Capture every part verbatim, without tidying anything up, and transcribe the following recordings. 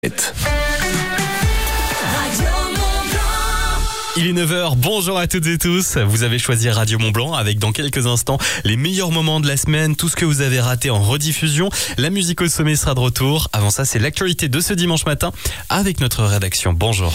Il est neuf heures, bonjour à toutes et tous. Vous avez choisi Radio Mont-Blanc avec dans quelques instants les meilleurs moments de la semaine, tout ce que vous avez raté en rediffusion. La musique au sommet sera de retour. Avant ça, c'est l'actualité de ce dimanche matin avec notre rédaction. Bonjour.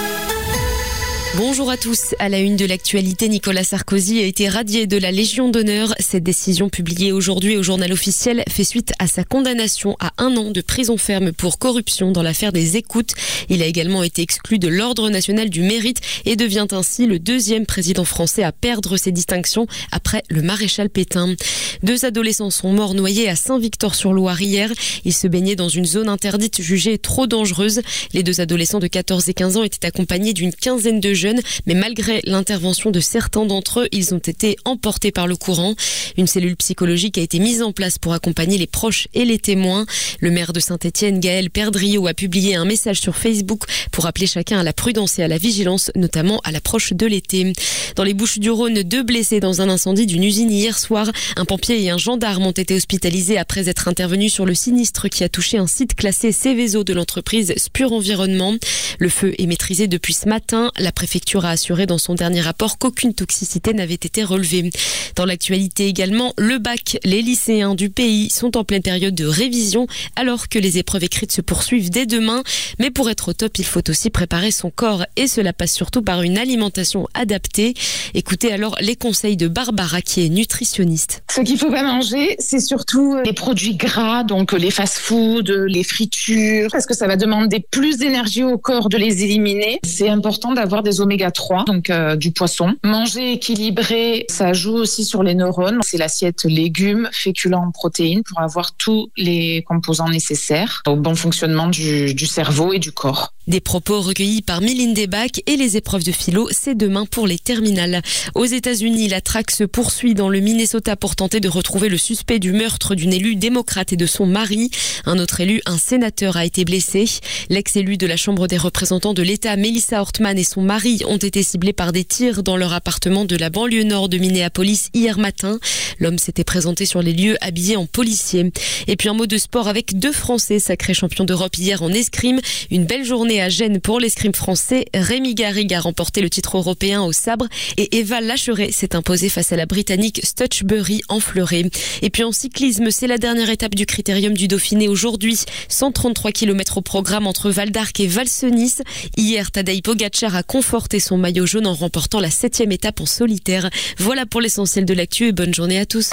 Bonjour à tous. À la une de l'actualité, Nicolas Sarkozy a été radié de la Légion d'honneur. Cette décision publiée aujourd'hui au journal officiel fait suite à sa condamnation à un an de prison ferme pour corruption dans l'affaire des écoutes. Il a également été exclu de l'Ordre national du mérite et devient ainsi le deuxième président français à perdre ses distinctions après le maréchal Pétain. Deux adolescents sont morts noyés à Saint-Victor-sur-Loire hier. Ils se baignaient dans une zone interdite jugée trop dangereuse. Les deux adolescents de quatorze et quinze ans étaient accompagnés d'une quinzaine de jeunes. Mais malgré l'intervention de certains d'entre eux, ils ont été emportés par le courant. Une cellule psychologique a été mise en place pour accompagner les proches et les témoins. Le maire de Saint-Étienne, Gaël Perdriau, a publié un message sur Facebook pour appeler chacun à la prudence et à la vigilance, notamment à l'approche de l'été. Dans les Bouches-du-Rhône, deux blessés dans un incendie d'une usine hier soir. Un pompier et un gendarme ont été hospitalisés après être intervenus sur le sinistre qui a touché un site classé Céveso de l'entreprise Spur Environnement. Le feu est maîtrisé depuis ce matin. La préfecture a assuré dans son dernier rapport qu'aucune toxicité n'avait été relevée. Dans l'actualité également, le bac, les lycéens du pays sont en pleine période de révision alors que les épreuves écrites se poursuivent dès demain. Mais pour être au top, il faut aussi préparer son corps et cela passe surtout par une alimentation adaptée. Écoutez alors les conseils de Barbara qui est nutritionniste. Ce qu'il faut pas manger, c'est surtout les produits gras, donc les fast-foods, les fritures, parce que ça va demander plus d'énergie au corps de les éliminer. C'est important d'avoir des oméga trois, donc euh, du poisson. Manger équilibré, ça joue aussi sur les neurones. C'est l'assiette légumes, féculents, protéines pour avoir tous les composants nécessaires au bon fonctionnement du, du cerveau et du corps. Des propos recueillis par Mylène Debac et les épreuves de philo, c'est demain pour les terminales. Aux États-Unis, la traque se poursuit dans le Minnesota pour tenter de retrouver le suspect du meurtre d'une élue démocrate et de son mari. Un autre élu, un sénateur, a été blessé. L'ex-élu de la Chambre des représentants de l'État, Melissa Hortman, et son mari ont été ciblés par des tirs dans leur appartement de la banlieue nord de Minneapolis hier matin. L'homme s'était présenté sur les lieux habillé en policier. Et puis un mot de sport avec deux Français sacrés champions d'Europe hier en escrime. Une belle journée à Gênes pour l'escrime français. Rémi Garrigue a remporté le titre européen au sabre et Eva Lacheret s'est imposée face à la Britannique Stutchbury en fleuret. Et puis en cyclisme, c'est la dernière étape du Critérium du Dauphiné aujourd'hui. cent trente-trois kilomètres au programme entre Val d'Arc et Val-Senis. Hier, Tadej Pogacar a conforté son maillot jaune en remportant la septième étape en solitaire. Voilà pour l'essentiel de l'actu et bonne journée à tous.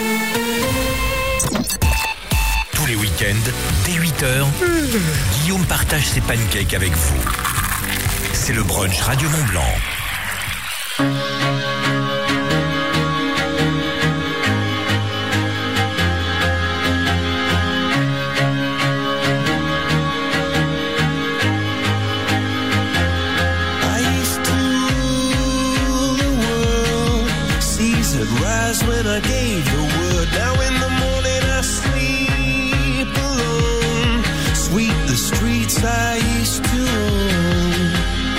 Tous les week-ends, dès huit heures, Guillaume partage ses pancakes avec vous. C'est le brunch Radio Mont-Blanc. Rise when I gave the word. Now in the morning I sleep alone. Sweep the streets I used to own.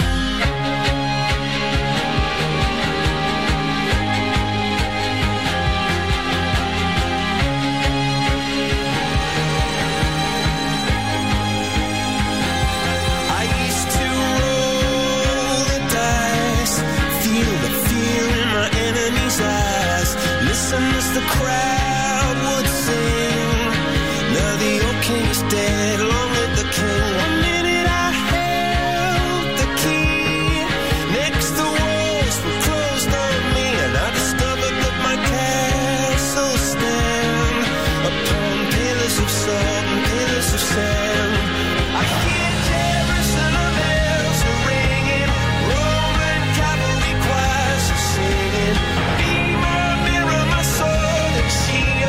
I used to roll the dice, feel the fear in my enemy's eyes. Listen as the crowd would sing. Now the old king is dead, long live the king. One minute I held the key. Next the walls were closed on me, and I discovered that my castle stand upon pillars of salt and pillars of sand. I hear Jerusalem bells are ringing, Roman cavalry choirs are singing. Be my mirror, my sword and shield.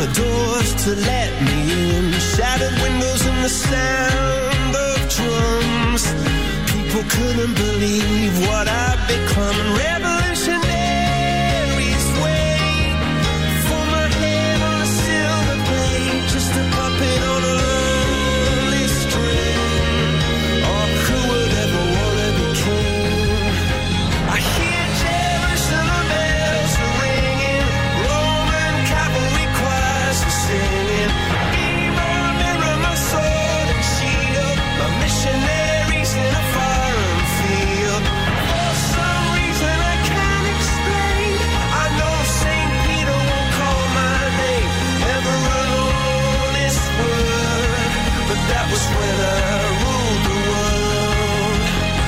the doors to let me in. Shattered windows and the sound of drums. People couldn't believe what I'd become. Revolutionaries wait for my head on a silver plate, just a puppet on a lonely string. Oh, who would ever wanna be king? I hear Jerusalem bells ringing, Roman cavalry choirs are singing. Be my mirror, my sword and shield, my missionaries in a foreign field. For some reason I can't explain, I know Saint Peter won't call my name ever alone on this world, but that was when I ruled the world.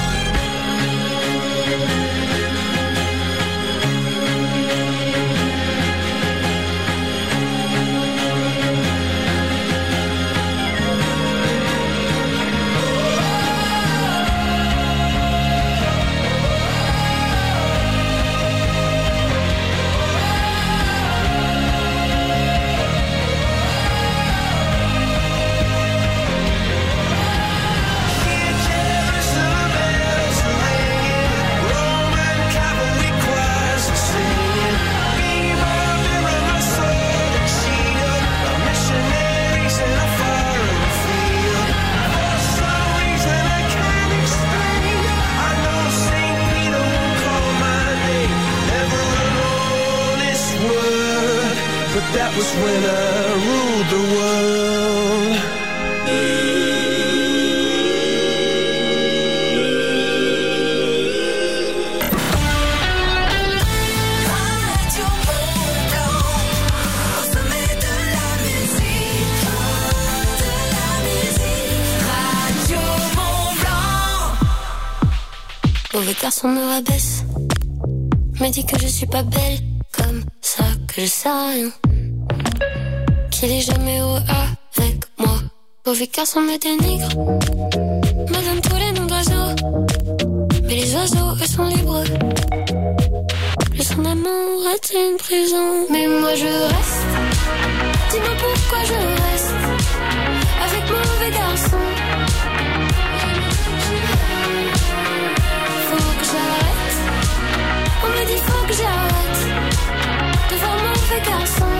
Hear Jerusalem bells ringing, Roman cavalry choirs are singing. Be my mirror, my sword and shield, my missionaries in a foreign field. For some reason I can't explain, I know Saint Peter won't call my name ever alone on this world, but that was when I ruled the world. Radio Mont-Blanc, au sommet de la musique, de la musique. Radio Mont-Blanc. Mauvais garçon me rabaisse, me dit que je suis pas belle, comme ça que je sais rien, qu'il est jamais heureux avec moi. Mauvais garçon me dénigre, me donne tous les noms d'oiseaux, mais les oiseaux eux sont libres. Le son d'amour est une prison, mais moi je reste. Dis-moi pourquoi je reste avec mauvais garçon. Faut que j'arrête. On me dit faut que j'arrête de voir mauvais garçon.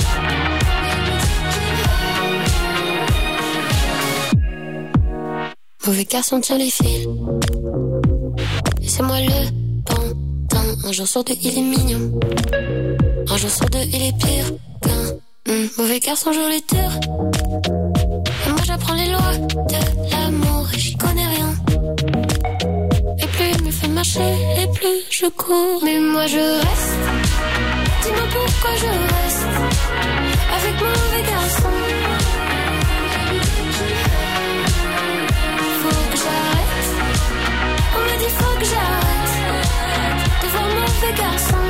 Mauvais garçon tient les fils, et c'est moi le pantin. Un jour sur deux il est mignon, un jour sur deux il est pire qu'un hum, mauvais garçon joue les tours. Et moi j'apprends les lois de l'amour et j'y connais rien. Et plus il me fait marcher, et plus je cours. Mais moi je reste. Dis-moi pourquoi je reste avec mauvais garçon. Faut que j'arrête. On me dit faut que j'arrête de voir mauvais garçon.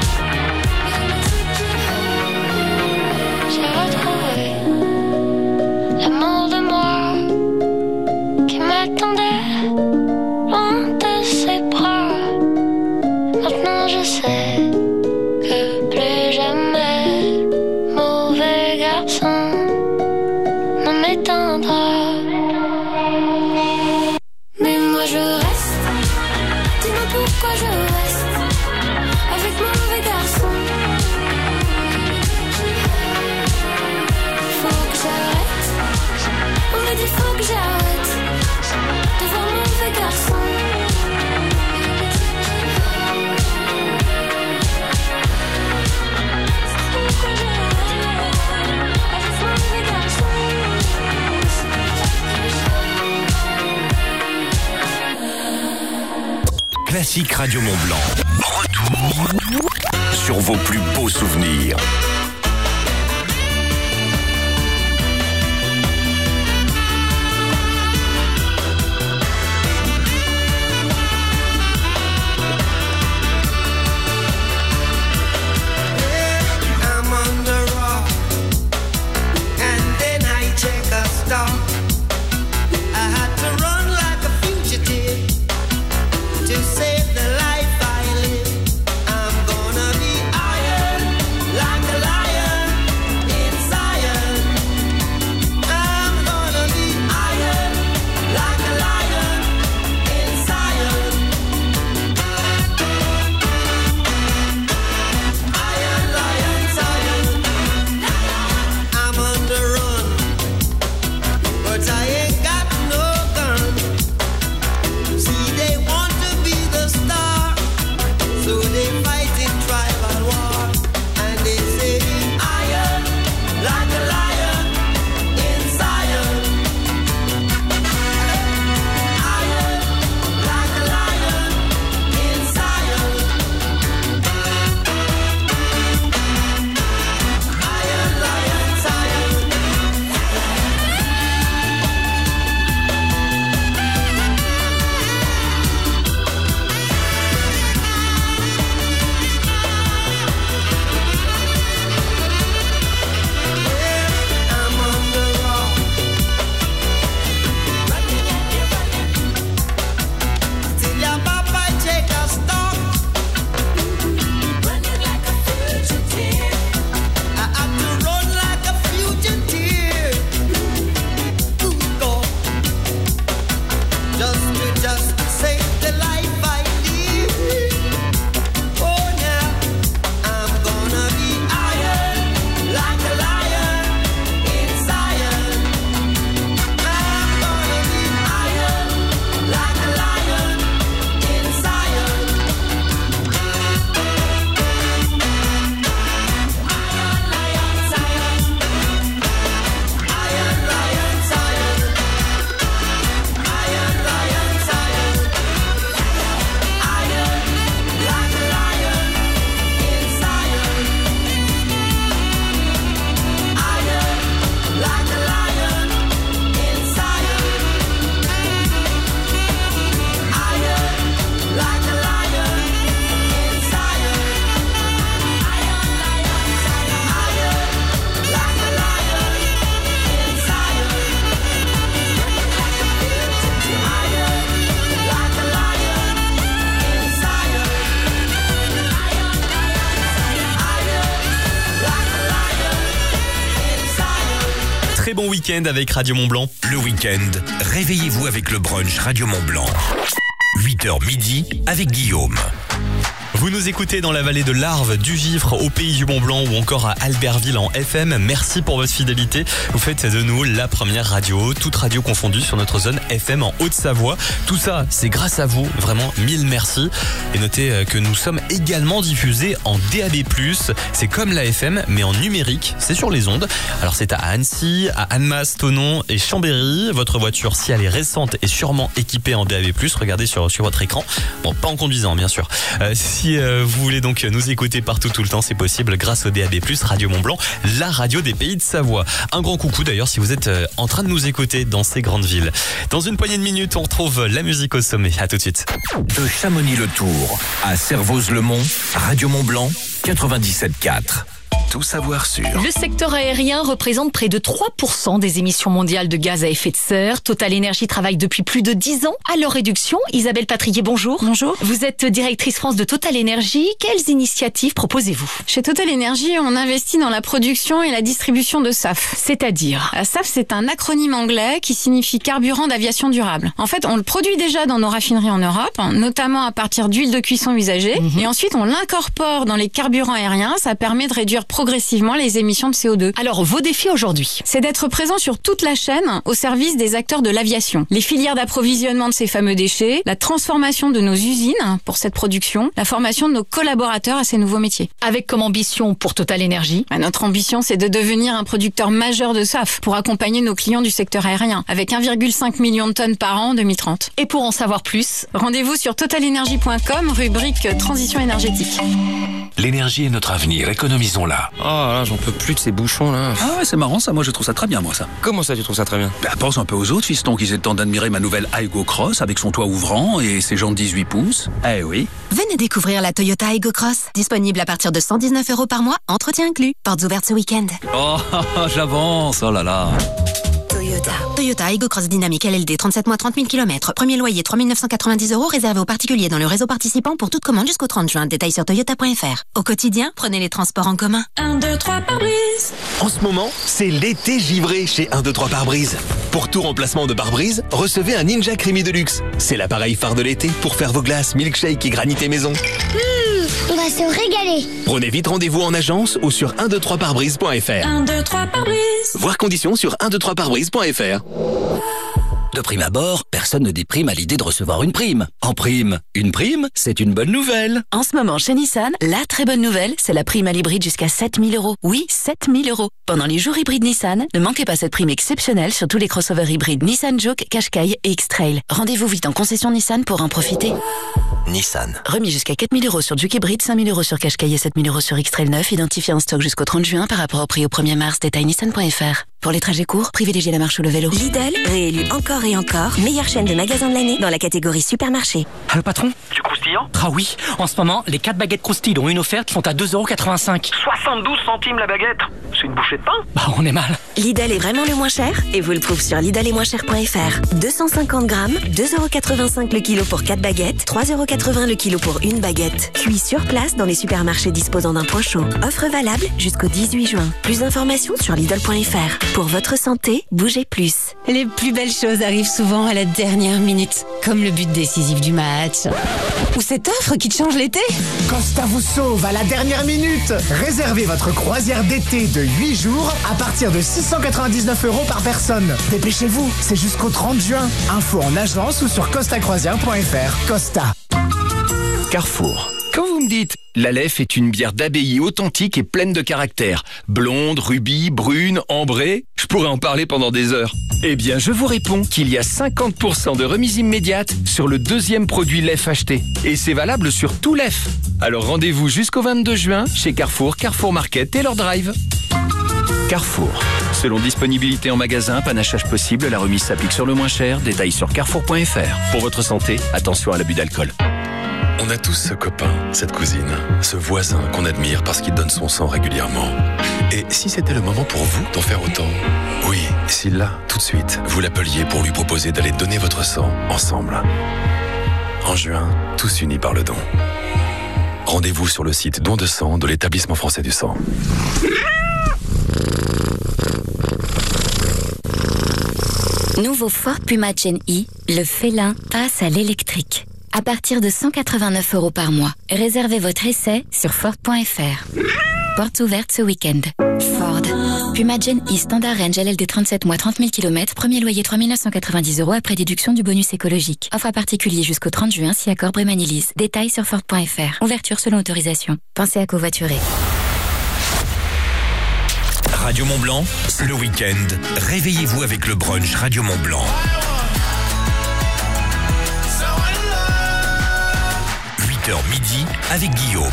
J'ai retrouvé l'amour de moi qui m'attendait loin de ses bras. Maintenant je sais que plus jamais mauvais garçon ne m'éteindra. Mais moi je reste. Dis-moi pourquoi je reste avec mauvais garçon. Faut que j'arrête. On me dit faut que j'arrête de voir mauvais garçon. Classique Radio Mont-Blanc. Retour sur vos plus beaux souvenirs. I'm on the rock, and then I take a stop. I had to run like a fugitive to save the life I live. I'm gonna be iron like a bon week-end avec Radio Mont-Blanc. Le week-end, réveillez-vous avec le brunch Radio Mont-Blanc. huit heures midi avec Guillaume. Vous nous écoutez dans la vallée de l'Arve, du Gifre, au pays du Mont-Blanc ou encore à Albertville en F M. Merci pour votre fidélité. Vous faites de nous la première radio, toute radio confondue sur notre zone F M en Haute-Savoie. Tout ça, c'est grâce à vous. Vraiment, mille merci. Et notez que nous sommes également diffusés en D A B plus. C'est comme la F M, mais en numérique. C'est sur les ondes. Alors c'est à Annecy, à Annemasse, Thonon et Chambéry. Votre voiture, si elle est récente, est sûrement équipée en D A B plus. Regardez sur, sur votre écran. Bon, pas en conduisant, bien sûr. Euh, si euh, vous voulez donc nous écouter partout tout le temps, c'est possible grâce au D A B plus, Radio Mont-Blanc, la radio des pays de Savoie. Un grand coucou d'ailleurs si vous êtes euh, en train de nous écouter dans ces grandes villes. Dans une poignée de minutes, on retrouve la musique au sommet. À tout de suite. De Chamonix-le-Tour à Servoz-le-Mont, Radio Mont-Blanc, quatre-vingt-dix-sept quatre. Tout savoir sur. Le secteur aérien représente près de trois pour cent des émissions mondiales de gaz à effet de serre. Total Énergie travaille depuis plus de dix ans à leur réduction. Isabelle Patrier, bonjour. Bonjour. Vous êtes directrice France de Total Énergie. Quelles initiatives proposez-vous? Chez Total Énergie, on investit dans la production et la distribution de S A F. C'est-à-dire? S A F, c'est un acronyme anglais qui signifie carburant d'aviation durable. En fait, on le produit déjà dans nos raffineries en Europe, notamment à partir d'huile de cuisson usagée. Mmh. Et ensuite, on l'incorpore dans les carburants aériens. Ça permet de réduire progressivement les émissions de C O deux. Alors, vos défis aujourd'hui? C'est d'être présent sur toute la chaîne au service des acteurs de l'aviation. Les filières d'approvisionnement de ces fameux déchets, la transformation de nos usines pour cette production, la formation de nos collaborateurs à ces nouveaux métiers. Avec comme ambition pour Total Énergie? Bah, notre ambition, c'est de devenir un producteur majeur de S A F pour accompagner nos clients du secteur aérien avec un virgule cinq million de tonnes par an en deux mille trente. Et pour en savoir plus, rendez-vous sur total énergie point com, rubrique transition énergétique. L'énergie est notre avenir, économisons-la. Oh là, j'en peux plus de ces bouchons là. Ah ouais, c'est marrant ça, moi je trouve ça très bien moi ça. Comment ça tu trouves ça très bien? Bah pense un peu aux autres fistons qui aient le temps d'admirer ma nouvelle Aygo Cross avec son toit ouvrant et ses jantes dix-huit pouces. Eh oui. Venez découvrir la Toyota Aygo Cross, disponible à partir de cent dix-neuf euros par mois, entretien inclus, portes ouvertes ce week-end. Oh, j'avance, oh là là. Toyota. Toyota Aygo Cross Dynamique L L D, trente-sept mois, trente mille kilomètres. Premier loyer, trois mille neuf cent quatre-vingt-dix euros, réservé aux particuliers dans le réseau participant pour toute commande jusqu'au trente juin. Détails sur toyota point f r. Au quotidien, prenez les transports en commun. un, deux, trois pare-brise. En ce moment, c'est l'été givré chez un, deux, trois pare-brise. Pour tout remplacement de pare-brise, recevez un Ninja Creamy Deluxe. C'est l'appareil phare de l'été pour faire vos glaces, milkshake et granité maison. Mmh, on va se régaler. Prenez vite rendez-vous en agence ou sur un, deux, trois pare-brise point f r. un, deux, trois pare-brise. Voir conditions sur un, deux, trois pare-brise point f r. De prime abord, personne ne déprime à l'idée de recevoir une prime. En prime, une prime, c'est une bonne nouvelle. En ce moment, chez Nissan, la très bonne nouvelle, c'est la prime à l'hybride jusqu'à sept mille euros. Oui, sept mille euros. Pendant les jours hybrides Nissan, ne manquez pas cette prime exceptionnelle sur tous les crossovers hybrides Nissan Juke, Qashqai et X-Trail. Rendez-vous vite en concession Nissan pour en profiter. Nissan. Remis jusqu'à quatre mille euros sur Juke hybride, cinq mille euros sur Qashqai et sept mille euros sur X-Trail neuf, identifié en stock jusqu'au trente juin par rapport au prix au premier mars. Détail nissan point f r. Pour les trajets courts, privilégiez la marche ou le vélo. Lidl, réélu encore et encore, meilleure chaîne de magasins de l'année dans la catégorie supermarché. Ah, le patron? Du croustillant? Ah oui, en ce moment, les quatre baguettes croustilles dont une offerte sont à deux euros quatre-vingt-cinq. soixante-douze centimes la baguette? C'est une bouchée de pain? Bah, on est mal. Lidl est vraiment le moins cher et vous le trouvez sur lidl et moins cher point f r. deux cent cinquante grammes, deux euros quatre-vingt-cinq le kilo pour quatre baguettes, trois euros quatre-vingts le kilo pour une baguette. Cuit sur place dans les supermarchés disposant d'un point chaud. Offre valable jusqu'au dix-huit juin. Plus d'informations sur lidl point f r. Pour votre santé, bougez plus. Les plus belles choses arrivent souvent à la dernière minute, comme le but décisif du match. Ou cette offre qui te change l'été. Costa vous sauve à la dernière minute. Réservez votre croisière d'été de huit jours à partir de six cent quatre-vingt-dix-neuf euros par personne. Dépêchez-vous, c'est jusqu'au trente juin. Info en agence ou sur costa croisière point f r. Costa. Carrefour. Quand vous me dites « l'Aleph est une bière d'abbaye authentique et pleine de caractère, blonde, rubis, brune, ambrée », je pourrais en parler pendant des heures. Eh bien, je vous réponds qu'il y a cinquante pour cent de remise immédiate sur le deuxième produit Lef acheté. Et c'est valable sur tout Lef. Alors rendez-vous jusqu'au vingt-deux juin chez Carrefour, Carrefour Market et leur drive. Carrefour. Selon disponibilité en magasin, panachage possible, la remise s'applique sur le moins cher. Détails sur carrefour point f r. Pour votre santé, attention à l'abus d'alcool. On a tous ce copain, cette cousine, ce voisin qu'on admire parce qu'il donne son sang régulièrement. Et si c'était le moment pour vous d'en faire autant? Oui, si là, tout de suite, vous l'appeliez pour lui proposer d'aller donner votre sang ensemble. En juin, tous unis par le don. Rendez-vous sur le site don de sang de l'Établissement français du sang. Nouveau Ford Puma Gen E, le félin passe à l'électrique. À partir de cent quatre-vingt-neuf euros par mois. Réservez votre essai sur Ford point F R. Portes ouvertes ce week-end. Ford. Puma Gen E Standard Range L L D trente-sept mois, trente mille kilomètres. Premier loyer trois mille neuf cent quatre-vingt-dix euros après déduction du bonus écologique. Offre à particulier jusqu'au trente juin si accord Brémanilise. Détails sur Ford point F R. Ouverture selon autorisation. Pensez à covoiturer. Radio Mont-Blanc, c'est le week-end. Réveillez-vous avec le brunch Radio Mont-Blanc. huit heures midi avec Guillaume.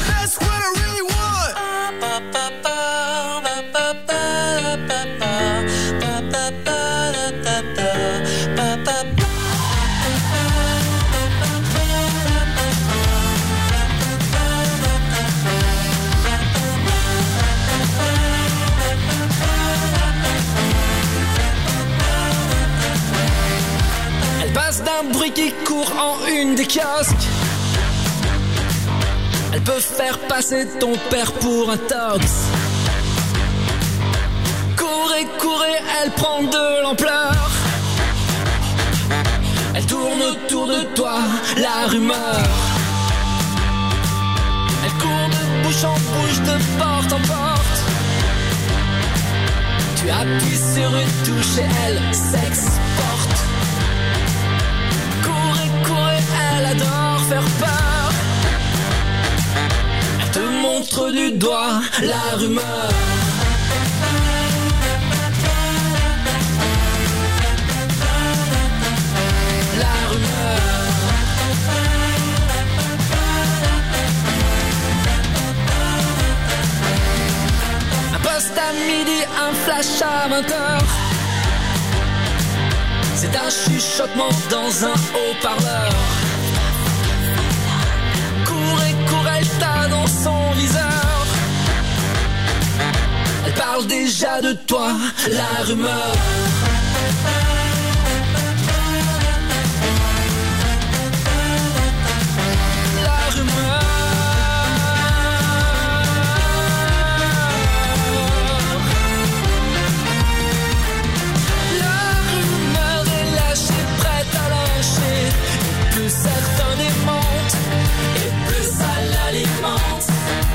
Elle passe d'un bruit qui court en une des kiosques. Elle peut faire passer ton père pour un tox. Courez, courez, elle prend de l'ampleur. Elle tourne autour de toi, la rumeur. Elle court de bouche en bouche, de porte en porte. Tu appuies sur une touche et elle s'exporte. Courez, courez, elle adore faire peur. Elle te montre du doigt la rumeur. La rumeur. Un poste à midi, un flash à vingt heures. C'est un chuchotement dans un haut-parleur. Courez, courez, elle t'a dans son viseur. Elle parle déjà de toi, la rumeur. La rumeur. Certains démentent et plus ça l'alimente.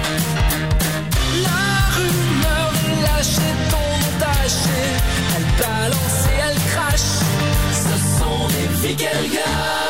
La rumeur est lâchée, ton nom taché. Elle balance et elle crache. Ce sont des vies qu'elle gâche.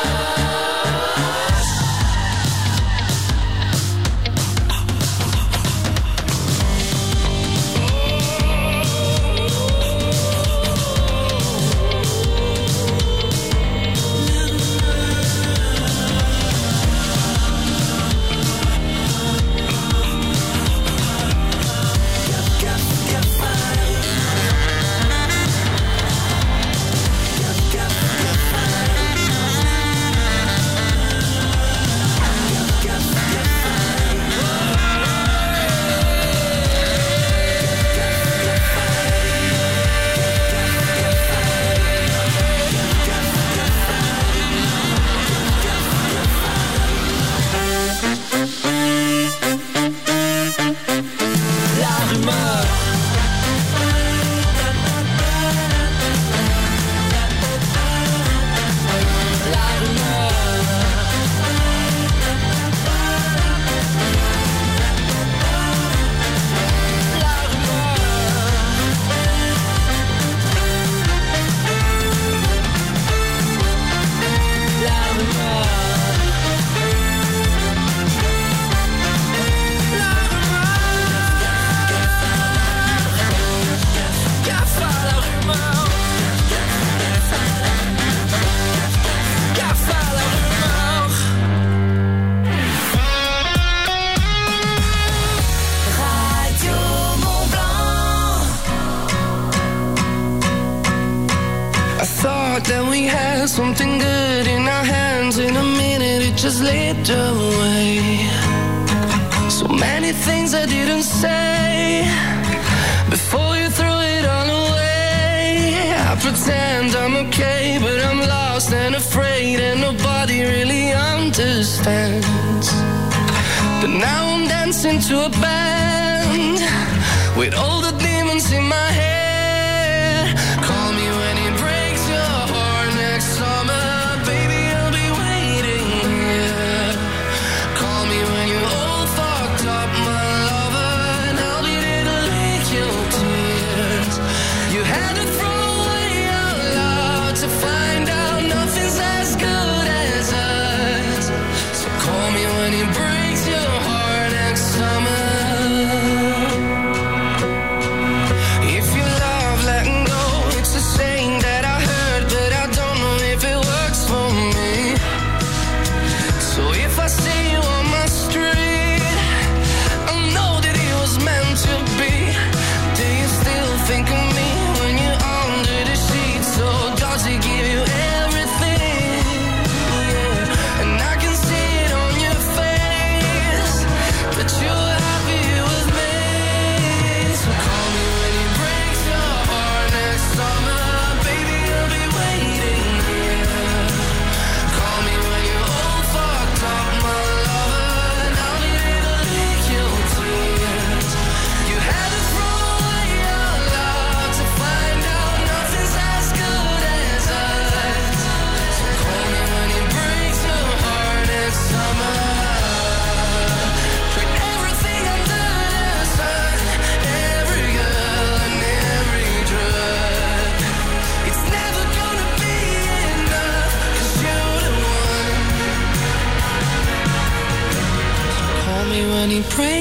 Something good in our hands, in a minute it just slipped away. So many things I didn't say before you threw it all away. I pretend I'm okay, but I'm lost and afraid, and nobody really understands. But now I'm dancing to a band with all the demons in my head. Call me when it breaks your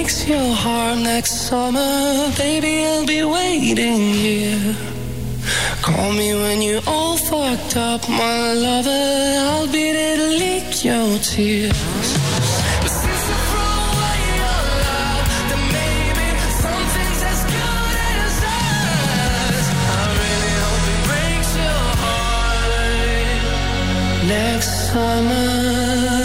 breaks your heart next summer, baby, I'll be waiting here. Call me when you're all fucked up, my lover, I'll be there to lick your tears. But since I throw away your love, then maybe something's as good as us. I really hope it breaks your heart next summer.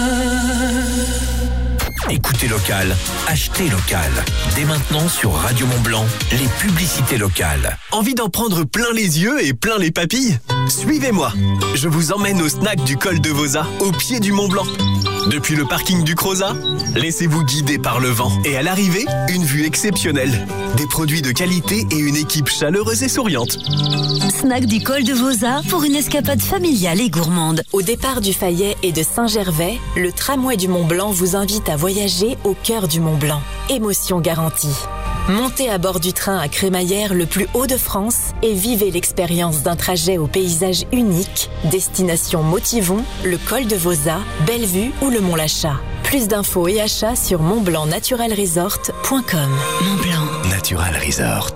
Écoutez local, achetez local. Dès maintenant sur Radio Mont-Blanc, les publicités locales. Envie d'en prendre plein les yeux et plein les papilles? Suivez-moi. Je vous emmène au snack du col de Vosa, au pied du Mont-Blanc. Depuis le parking du Crozat, laissez-vous guider par le vent. Et à l'arrivée, une vue exceptionnelle. Des produits de qualité et une équipe chaleureuse et souriante. Snack du col de Vosa pour une escapade familiale et gourmande. Au départ du Fayet et de Saint-Gervais, le tramway du Mont-Blanc vous invite à voyager au cœur du Mont-Blanc. Émotion garantie. Montez à bord du train à Crémaillère, le plus haut de France, et vivez l'expérience d'un trajet au paysage unique. Destination Motivon, le col de Vosa, Bellevue ou le Mont-Lachat. Plus d'infos et achats sur montblanc naturel resort point com. Mont-Blanc Natural Resort.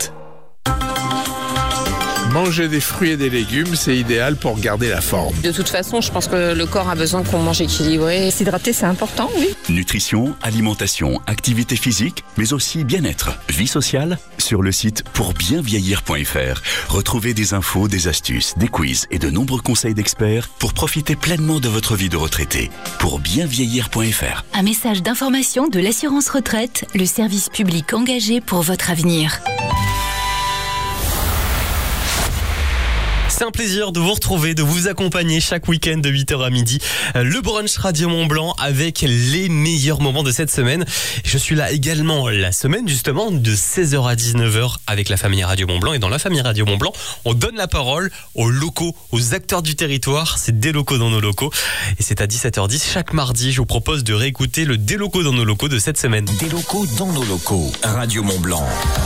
Manger des fruits et des légumes, c'est idéal pour garder la forme. De toute façon, je pense que le corps a besoin qu'on mange équilibré. S'hydrater, c'est important, oui. Nutrition, alimentation, activité physique, mais aussi bien-être, vie sociale, sur le site pour bien vieillir point f r. Retrouvez des infos, des astuces, des quiz et de nombreux conseils d'experts pour profiter pleinement de votre vie de retraité. pour bien vieillir point f r. Un message d'information de l'assurance retraite, le service public engagé pour votre avenir. C'est un plaisir de vous retrouver, de vous accompagner chaque week-end de huit heures à midi. Le brunch Radio Mont-Blanc avec les meilleurs moments de cette semaine. Je suis là également la semaine justement de seize heures à dix-neuf heures avec la famille Radio Mont-Blanc. Et dans la famille Radio Mont-Blanc, on donne la parole aux locaux, aux acteurs du territoire. C'est des locaux dans nos locaux. Et c'est à dix-sept heures dix chaque mardi. Je vous propose de réécouter le Des locaux dans nos locaux de cette semaine. Des locaux dans nos locaux. Radio Mont-Blanc.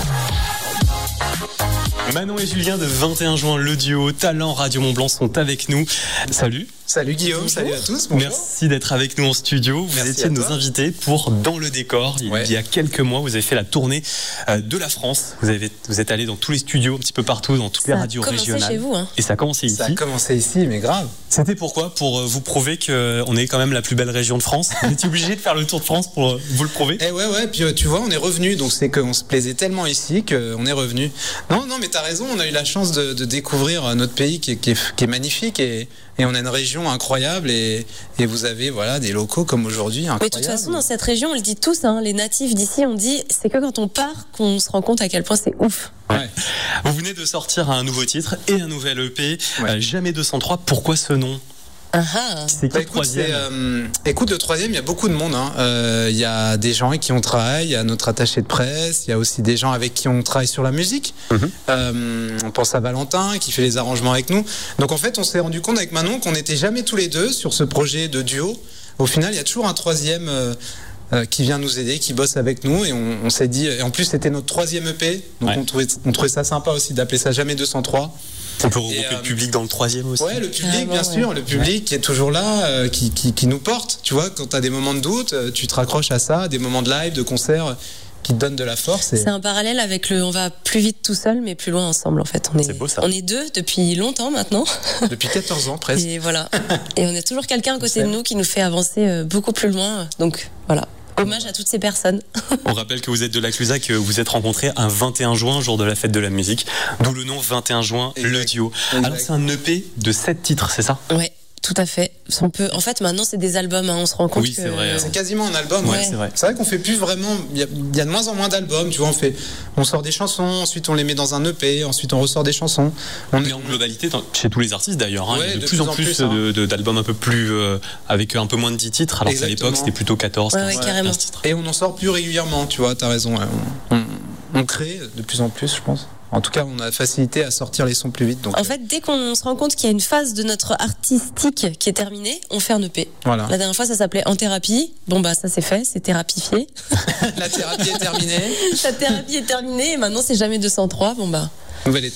Manon et Julien de vingt et un juin, le duo Talent Radio Mont-Blanc sont avec nous. Salut. Salut Guillaume, bonjour. Salut à tous. Bonjour. Merci d'être avec nous en studio. Vous Merci étiez nos invités pour Dans le décor. Il ouais. y a quelques mois, vous avez fait la tournée de la France. Vous, avez, vous êtes allé dans tous les studios, un petit peu partout, dans toutes ça les radios régionales. Ça a commencé chez vous. Hein. Et ça a commencé ici. Ça a commencé ici, mais grave. C'était pourquoi? Pour vous prouver qu'on est quand même la plus belle région de France. Vous étiez obligé de faire le tour de France pour vous le prouver? Eh ouais, ouais. Puis tu vois, on est revenu. Donc c'est qu'on se plaisait tellement ici qu'on est revenu. Non, non, mais t'as raison. On a eu la chance de, de découvrir notre pays qui est, qui est, qui est magnifique et, et on a une région incroyable et, et vous avez voilà des locaux comme aujourd'hui incroyables. Mais de toute façon, dans cette région, on le dit tous, hein, les natifs d'ici, on dit c'est que quand on part qu'on se rend compte à quel point c'est ouf. Ouais. Vous venez de sortir un nouveau titre et un nouvel E P, ouais. euh, Jamais deux cent trois. Pourquoi ce nom? Uh-huh. C'est qui bah, le troisième? euh, Écoute, le troisième, il y a beaucoup de monde. Il hein. euh, y a des gens avec qui on travaille, il y a notre attaché de presse, il y a aussi des gens avec qui on travaille sur la musique. Mm-hmm. Euh, on pense à Valentin qui fait les arrangements avec nous. Donc en fait, on s'est rendu compte avec Manon qu'on n'était jamais tous les deux sur ce projet de duo. Au final, il y a toujours un troisième euh, euh, qui vient nous aider, qui bosse avec nous. Et on, on s'est dit, et en plus, c'était notre troisième E P. Donc ouais. on, trouvait, on trouvait ça sympa aussi d'appeler ça Jamais deux cent trois. On peut regrouper euh, le public dans le troisième aussi. Ouais, le public, bien sûr, le public qui est toujours là, euh, qui, qui, qui nous porte. Tu vois, quand tu as des moments de doute, tu te raccroches à ça, des moments de live, de concert qui te donnent de la force. Et... C'est un parallèle avec le on va plus vite tout seul, mais plus loin ensemble, en fait. On est, c'est beau, ça. On est deux depuis longtemps maintenant. Depuis quatorze ans, presque. Et voilà. Et on a toujours quelqu'un à côté de nous qui nous fait avancer beaucoup plus loin. Donc, voilà. Hommage à toutes ces personnes. On rappelle que vous êtes de la Clusa, que vous êtes rencontrés un vingt et un juin, jour de la fête de la musique, d'où le nom vingt et un juin, exact. Le duo. Exact. Alors c'est un E P de sept titres, c'est ça? Ouais. Tout à fait. On peut... En fait, maintenant, c'est des albums. Hein. On se rend compte oui, que... c'est vrai. C'est quasiment un album. Ouais. Ouais. C'est vrai. C'est vrai qu'on fait plus vraiment... Il y, a... Il y a de moins en moins d'albums. Tu vois, on, fait... on sort des chansons, ensuite on les met dans un E P, ensuite on ressort des chansons. On... Mais en globalité, chez tous les artistes d'ailleurs, hein, ouais, il y a de, de plus, plus en plus, plus hein. de, de, d'albums un peu plus... Euh, avec un peu moins de dix titres, alors qu'à l'époque, c'était plutôt quatorze, ouais, quinze, ouais, carrément. quinze titres. Et on en sort plus régulièrement, tu vois, t'as raison. On, on, on crée de plus en plus, je pense. En tout cas, on a facilité à sortir les sons plus vite. Donc... En fait, dès qu'on se rend compte qu'il y a une phase de notre artistique qui est terminée, on fait un E P. Voilà. La dernière fois, ça s'appelait En thérapie. Bon, bah, ça c'est fait, c'est thérapifié. La thérapie est terminée. La thérapie est terminée et maintenant, c'est Jamais deux cent trois. Bon, bah. Nouvelle étape.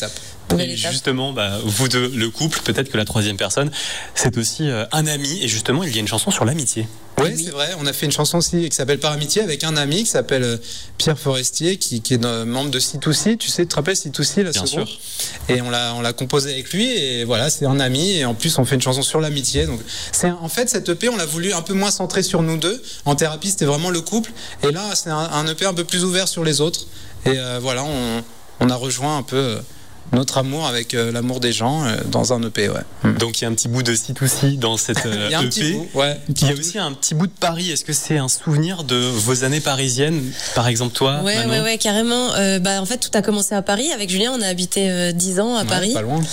Et justement, bah, vous deux, le couple, peut-être que la troisième personne, c'est aussi euh, un ami. Et justement, il y a une chanson sur l'amitié. Ouais, oui, c'est vrai. On a fait une chanson aussi qui s'appelle Par amitié avec un ami qui s'appelle euh, Pierre Forestier, qui, qui est euh, membre de C deux C. Tu sais, tu te rappelles C deux C, là, Bien ce sûr. groupe. Et on l'a, on l'a composé avec lui. Et voilà, c'est un ami. Et en plus, on fait une chanson sur l'amitié. Donc, c'est un, en fait, cette E P, on l'a voulu un peu moins centré sur nous deux. En thérapie, c'était vraiment le couple. Et là, c'est un, un E P un peu plus ouvert sur les autres. Et euh, voilà, on, on a rejoint un peu. Euh, notre amour avec euh, l'amour des gens euh, dans un E P, ouais. Donc il y a un petit bout de C deux C dans cette euh, il y a un E P. petit bout, ouais. Il y a aussi un petit bout de Paris. Est-ce que c'est un souvenir de vos années parisiennes, par exemple toi, Ouais, Manon? ouais, ouais, carrément. Euh, bah, en fait, tout a commencé à Paris. Avec Julien, on a habité euh, dix ans à Ouais, Paris. pas loin.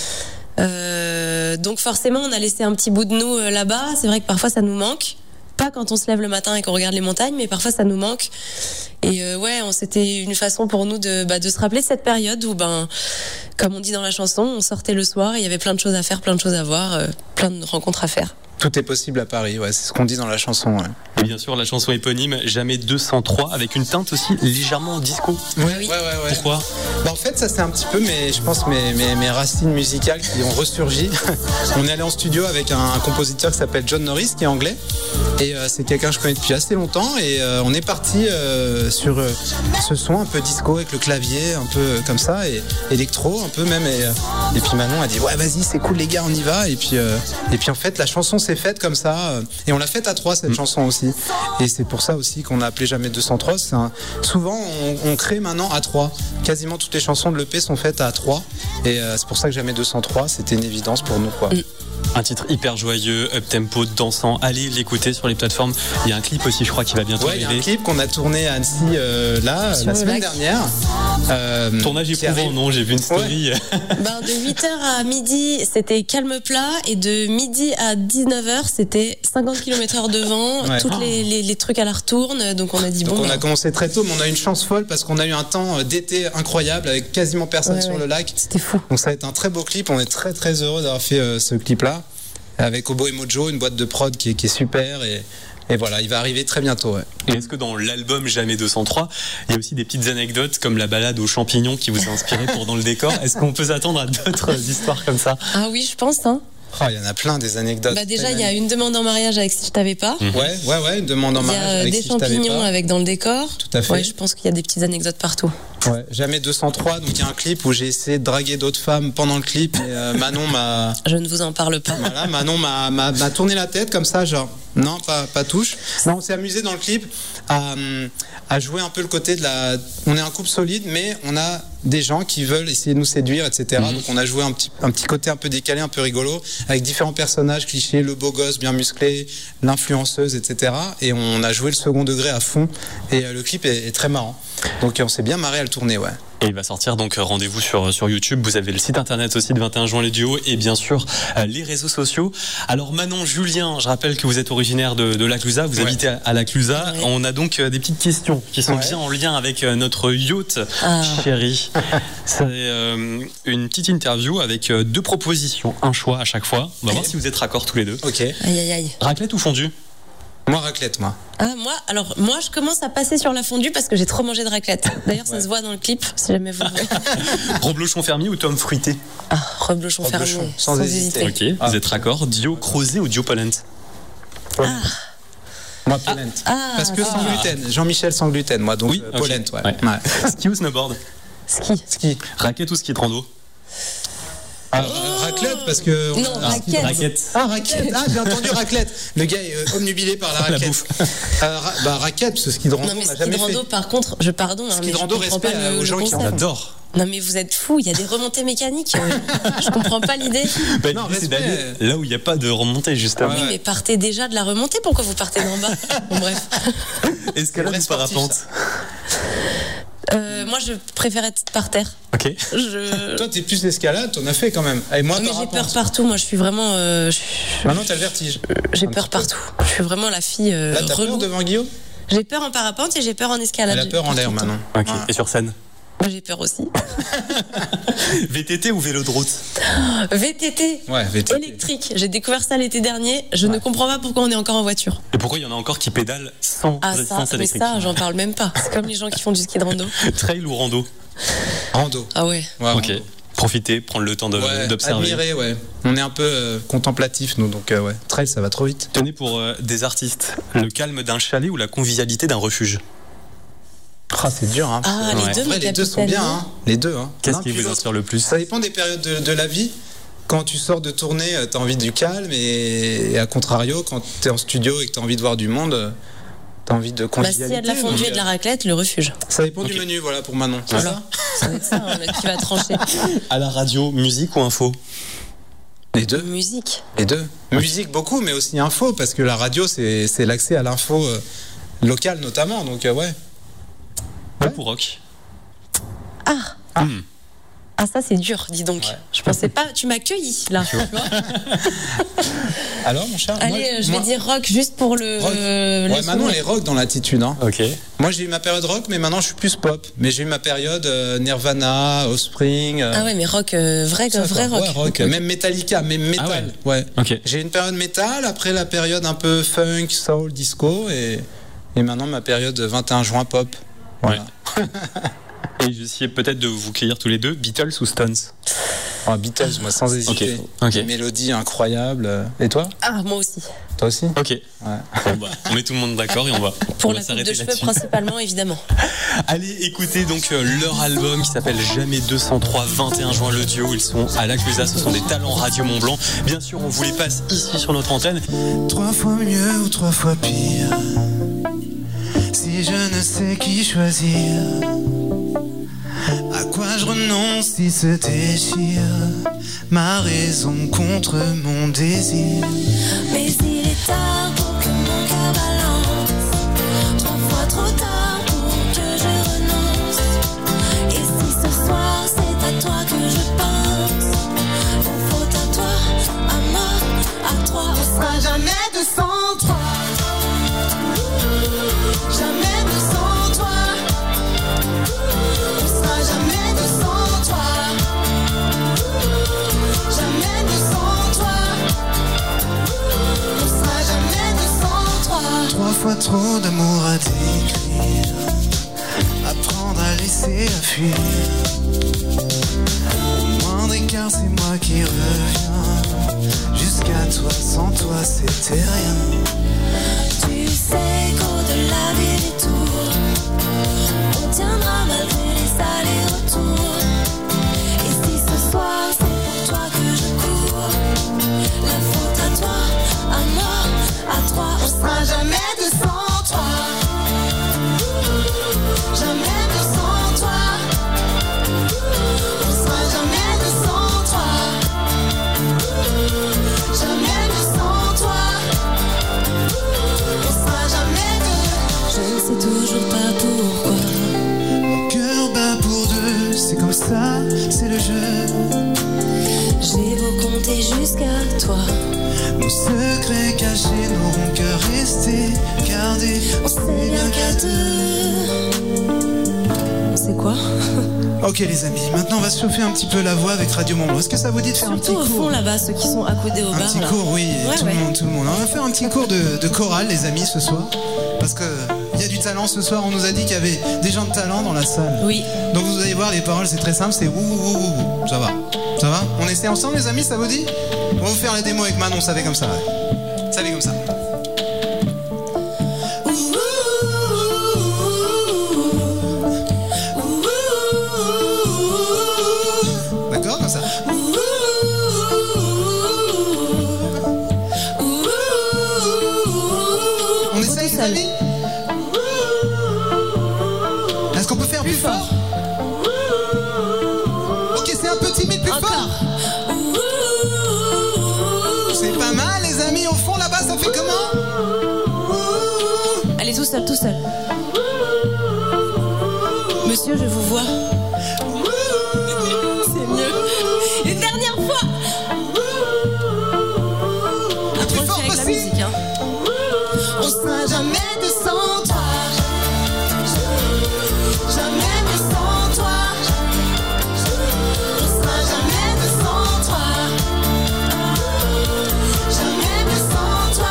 Euh, donc forcément, on a laissé un petit bout de nous euh, là-bas. C'est vrai que parfois, ça nous manque. Pas quand on se lève le matin et qu'on regarde les montagnes, mais parfois ça nous manque. Et euh, ouais, on, c'était une façon pour nous de, bah, de se rappeler de cette période où, ben, comme on dit dans la chanson, on sortait le soir et il y avait plein de choses à faire, plein de choses à voir, euh, plein de rencontres à faire. Tout est possible à Paris, ouais, c'est ce qu'on dit dans la chanson. Ouais. Et bien sûr, la chanson éponyme, Jamais deux cent trois, avec une teinte aussi légèrement disco. Ouais, ouais, ouais, ouais. Pourquoi? Bah, en fait, ça c'est un petit peu mes, je pense mes, mes, mes racines musicales qui ont ressurgi. On est allé en studio avec un, un compositeur qui s'appelle John Norris, qui est anglais, et euh, c'est quelqu'un que je connais depuis assez longtemps. Et euh, on est parti euh, sur euh, ce son un peu disco avec le clavier, un peu euh, comme ça, et électro, un peu même. Et, euh, et puis Manon a dit ouais, vas-y, c'est cool les gars, on y va. Et puis euh, et puis en fait, la chanson s'est faite comme ça, euh, et on l'a faite à trois cette mmh. chanson aussi. Et c'est pour ça aussi qu'on a appelé Jamais deux cent trois. C'est un... Souvent, on, on crée maintenant à trois. Quasiment toutes les chansons de l'E P sont faites à trois. Et euh, c'est pour ça que Jamais deux cent trois, c'était une évidence pour nous, quoi. Mmh. Un titre hyper joyeux, up-tempo, dansant. Allez l'écouter sur les plateformes. Il y a un clip aussi, je crois, qui va bientôt ouais, arriver. Il y a un clip qu'on a tourné à Annecy euh, là, sur la semaine dernière. Euh, Tournage éprouvant, non? J'ai vu une story. Ouais. Ben, de huit heures à midi, c'était calme plat. Et de midi à dix-neuf heures, c'était cinquante kilomètres heure de vent. Ouais. Tous les, les, les trucs à la retourne. Donc on a dit donc bon. On ben... a commencé très tôt, mais on a eu une chance folle parce qu'on a eu un temps d'été incroyable avec quasiment personne ouais, sur ouais. le lac. C'était fou. Donc ça va être un très beau clip. On est très très heureux d'avoir fait euh, ce clip-là. Avec Obo et Mojo, une boîte de prod qui est, qui est super, et, et voilà, il va arriver très bientôt. Ouais. Et est-ce que dans l'album Jamais deux cent trois, il y a aussi des petites anecdotes comme la balade aux champignons qui vous a inspiré pour dans le décor? Est-ce qu'on peut s'attendre à d'autres histoires comme ça? Ah oui, je pense, hein. Oh, il y en a plein des anecdotes. Bah déjà, il y a une demande en mariage avec Si je t'avais pas. Mmh. Ouais, ouais, ouais, une demande en mariage avec Si je t'avais pas. Il y a des champignons avec dans le décor. Tout à fait. Ouais, je pense qu'il y a des petites anecdotes partout. Ouais, Jamais deux cent trois, donc il y a un clip où j'ai essayé de draguer d'autres femmes pendant le clip, et euh, Manon m'a... Je ne vous en parle pas. Voilà, Manon m'a, m'a, m'a tourné la tête comme ça, genre, non, pas, pas touche. Non, on s'est amusé dans le clip à, à jouer un peu le côté de la... On est un couple solide, mais on a des gens qui veulent essayer de nous séduire, et cetera. Mmh. Donc on a joué un petit, un petit côté un peu décalé, un peu rigolo, avec différents personnages clichés, le beau gosse bien musclé, l'influenceuse, et cetera. Et on a joué le second degré à fond, et euh, le clip est, est très marrant. Donc on s'est bien marré à le tourner, ouais. Et il va sortir, donc rendez-vous sur, sur YouTube. Vous avez le site internet aussi de vingt et un juin les duos, et bien sûr euh, les réseaux sociaux. Alors Manon, Julien, je rappelle que vous êtes originaire de, de La Clusaz, vous ouais. habitez à, à La Clusaz. Ouais. On a donc euh, des petites questions qui sont ouais. bien en lien avec euh, notre yacht ah. chéri. C'est euh, une petite interview avec euh, deux propositions, un choix à chaque fois. On va voir si vous êtes raccord tous les deux. Ok. Aïe aïe aïe. Raclette ou fondue? Moi, raclette, moi. Ah, moi, alors, moi, je commence à passer sur la fondue parce que j'ai trop mangé de raclette. D'ailleurs, ouais. ça se voit dans le clip, si jamais vous voulez. Reblochon fermier ou tome fruité? Ah, reblochon fermier. Sans, sans hésiter. hésiter. Ok, ah. vous êtes raccord. Dio Crozet ou Dio Polenta? Ah. Moi, Polenta. Ah. Ah. Parce que sans ah. gluten. Jean-Michel sans gluten, moi, donc oui, euh, okay. Polenta, ouais. ouais. ouais. Ski ou snowboard? Ski. Ski. Raquette ou ski de rando? Ah, oh raclette parce que non ah, raquette. raquette ah raquette ah j'ai entendu raclette le gars est euh, omnubilé par la raquette la euh, ra- bah raquette parce que ski de rando non mais on a ski jamais de rando fait. Par contre je pardon ski hein, de rando respect aux gens qui en adorent. Non mais vous êtes fous, il y a des remontées mécaniques. Je comprends pas l'idée. Bah, non, c'est d'aller là où il n'y a pas de remontée justement. Oui, mais partez déjà de la remontée. Pourquoi vous partez d'en bas? Bon, bref. Escalade ou parapente? Euh, moi, je préfère être par terre. Ok. Je... Toi, t'es plus escalade, t'en as fait quand même. Et moi, mais j'ai peur partout. Moi, je suis vraiment. Euh, je... Maintenant, t'as le vertige. J'ai un peur partout. Peu. Je suis vraiment la fille. Euh, Là, t'as relou. Peur devant Guillaume? J'ai peur en parapente et j'ai peur en escalade. Elle a peur en l'air maintenant. Ok. Ouais. Et sur scène? Moi, j'ai peur aussi. V T T ou vélo de route? V T T. Ouais, V T T. Électrique. J'ai découvert ça l'été dernier. Je ouais. ne comprends pas pourquoi on est encore en voiture. Et pourquoi il y en a encore qui pédalent sans ah, résistance ça, électrique? Mais ça, j'en parle même pas. C'est comme les gens qui font du ski de rando. Trail ou rando? Rando. Ah ouais. ouais ok. Rando. Profiter, prendre le temps de, Ouais, d'observer. admirer, ouais. On est un peu euh, contemplatif, nous, donc euh, ouais. Trail, ça va trop vite. Tenez, pour euh, des artistes, le calme d'un chalet ou la convivialité d'un refuge? Ah, c'est dur, hein. Ah, les Ouais. deux, En vrai, mais les deux sont bien, hein. Les deux, hein. Qu'est-ce L'un qui puis vous l'autre. inspire le plus? Ça dépend des périodes de, de la vie. Quand tu sors de tournée, euh, t'as envie du calme, et, et à contrario, quand t'es en studio et que t'as envie de voir du monde, euh, t'as envie de Bah, convivialité. s'il y a de la fondue donc, et de la euh, raclette, le refuge. Ça dépend du Ok. menu, voilà, pour Manon. C'est Voilà. ça Ça va être ça, hein, le- qui va trancher. À la radio, musique ou info? Les deux. Musique. Les deux. Musique beaucoup, mais aussi info, parce que la radio, c'est c'est l'accès à l'info euh, locale notamment, donc euh, ouais. Ou rock? Ah. Hmm. Ah, ça, c'est dur, dis donc. Je pensais pas. Tu m'accueillis, là. Tu vois. Alors, mon cher Allez, moi- euh, je moi- vais dire rock juste pour le. Rock. euh, le Ouais, Manon, son. elle est rock dans l'attitude. Hein. Ok. Moi, j'ai eu ma période rock, mais maintenant, je suis plus pop. Mais j'ai eu ma période euh, Nirvana, Offspring. euh, Ah ouais, mais rock, euh, vrai, ça, vrai quoi. rock. Ouais, rock. Même Metallica, même metal. ouais. Ok. J'ai eu une période métal, après la période un peu funk, soul, disco, et, et maintenant ma période vingt et un juin pop. Voilà. Et j'essayais peut-être de vous cueillir tous les deux, Beatles ou Stones? Oh, Beatles, moi, sans hésiter. Ok. Une mélodie incroyable. Et toi? Ah, moi aussi. Toi aussi? Ok. Ouais. Bon, bah, on met tout le monde d'accord et on va, Pour on va la coupe s'arrêter de cheveux, là-dessus. principalement, évidemment. Allez écouter donc euh, leur album qui s'appelle Jamais deux cent trois, vingt et un juin le duo. Ils sont à l'Aclusa, ce sont des talents Radio Mont Blanc. Bien sûr, on vous les passe ici sur notre antenne. Trois fois mieux ou trois fois pire. Si je ne sais qui choisir, à quoi je renonce si se déchire ma raison contre mon désir. Mais il est tard pour que mon cœur balance. Trois fois trop tard pour que je renonce. Et si ce soir c'est à toi que je pense, il faut à toi, à moi, à trois. On sera jamais deux sans toi. Jamais deux sans toi. On sera jamais deux sans toi. Jamais deux sans toi. On sera jamais deux sans toi. Trois fois trop d'amour à décrire, apprendre à laisser, à fuir. Au moindre écart, c'est moi qui reviens. Jusqu'à toi, sans toi, c'était rien. Tu sais qu'au-delà des détours, on tiendra malgré les allers-retours. Et si ce soir c'est pour toi que je cours, la faute à toi, à moi, à trois. On sera jamais deux sans toi. Jamais deux sans toi. On sera jamais deux sans toi. Jamais deux sans toi. On sera jamais deux. Je ne sais toujours pas pourquoi. Mon cœur bat pour deux, c'est comme ça, c'est le jeu. J'ai beau compter jusqu'à toi. Nos secrets cachés n'auront que rester gardés. On sait bien qu'à deux. C'est quoi? Ok les amis, maintenant on va se chauffer un petit peu la voix avec Radio Mont Blanc. Est-ce que ça vous dit de faire un petit Surtout au cours? fond là-bas, ceux qui sont accoudés au Un bar. petit là. cours, oui, Ouais, tout ouais. le monde, tout le monde. On va faire un petit cours de, de chorale, les amis, ce soir. Parce que il y a du talent ce soir. On nous a dit qu'il y avait des gens de talent dans la salle. Oui. Donc vous allez voir, les paroles, c'est très simple, c'est ouh, ouh, ouh, ouh. Ça va, ça va. On essaie ensemble, les amis, ça vous dit? On va vous faire la démo avec Manon, ça fait comme ça. Ouais. Ça fait comme ça. D'accord, comme ça. On essaye, les amis? Est-ce qu'on peut faire plus fort? Ok, c'est un peu timide, plus fort. C'est pas mal, les amis. Au fond, là-bas, ça fait comment? Allez, tout seul, tout seul. Monsieur, je vous vois. C'est mieux. Une dernière fois. Approchez avec la musique, hein. On sera jamais deux sans toi. Jamais deux sans toi. On sera jamais deux sans toi. Jamais deux sans toi.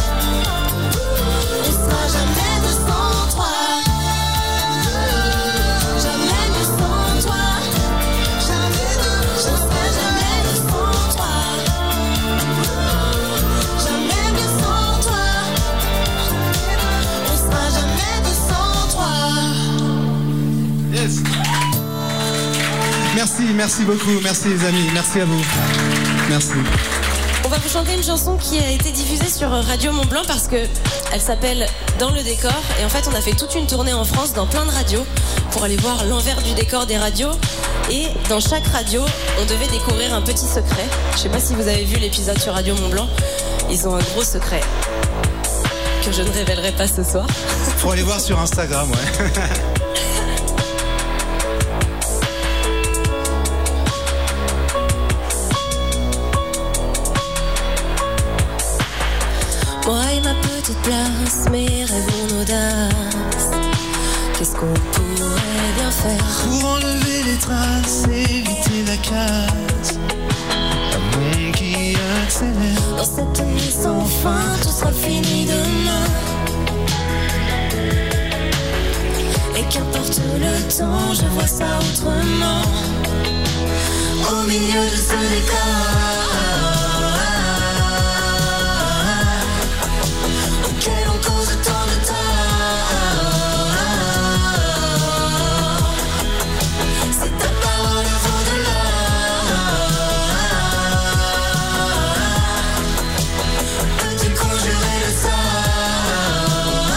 On sera jamais deux sans toi. Jamais deux sans toi. Jamais deux, merci beaucoup, merci les amis, merci à vous. Merci. On va vous chanter une chanson qui a été diffusée sur Radio Mont Blanc parce que elle s'appelle Dans le décor. Et en fait, on a fait toute une tournée en France dans plein de radios pour aller voir l'envers du décor des radios. Et dans chaque radio, on devait découvrir un petit secret. Je sais pas si vous avez vu l'épisode sur Radio Mont Blanc. Ils ont un gros secret que je ne révélerai pas ce soir. Faut aller voir sur Instagram, ouais. Moi et ma petite place, mes rêves, mon audace. Qu'est-ce qu'on pourrait bien faire pour enlever les traces, éviter la casse? Un monde qui accélère. Dans cette nuit sans fin, tout sera fini demain. Et qu'importe le temps, je vois ça autrement. Au milieu de ce décor auquel on cause tant de temps, c'est ta parole vaut de l'or. Peux-tu conjurer le sort?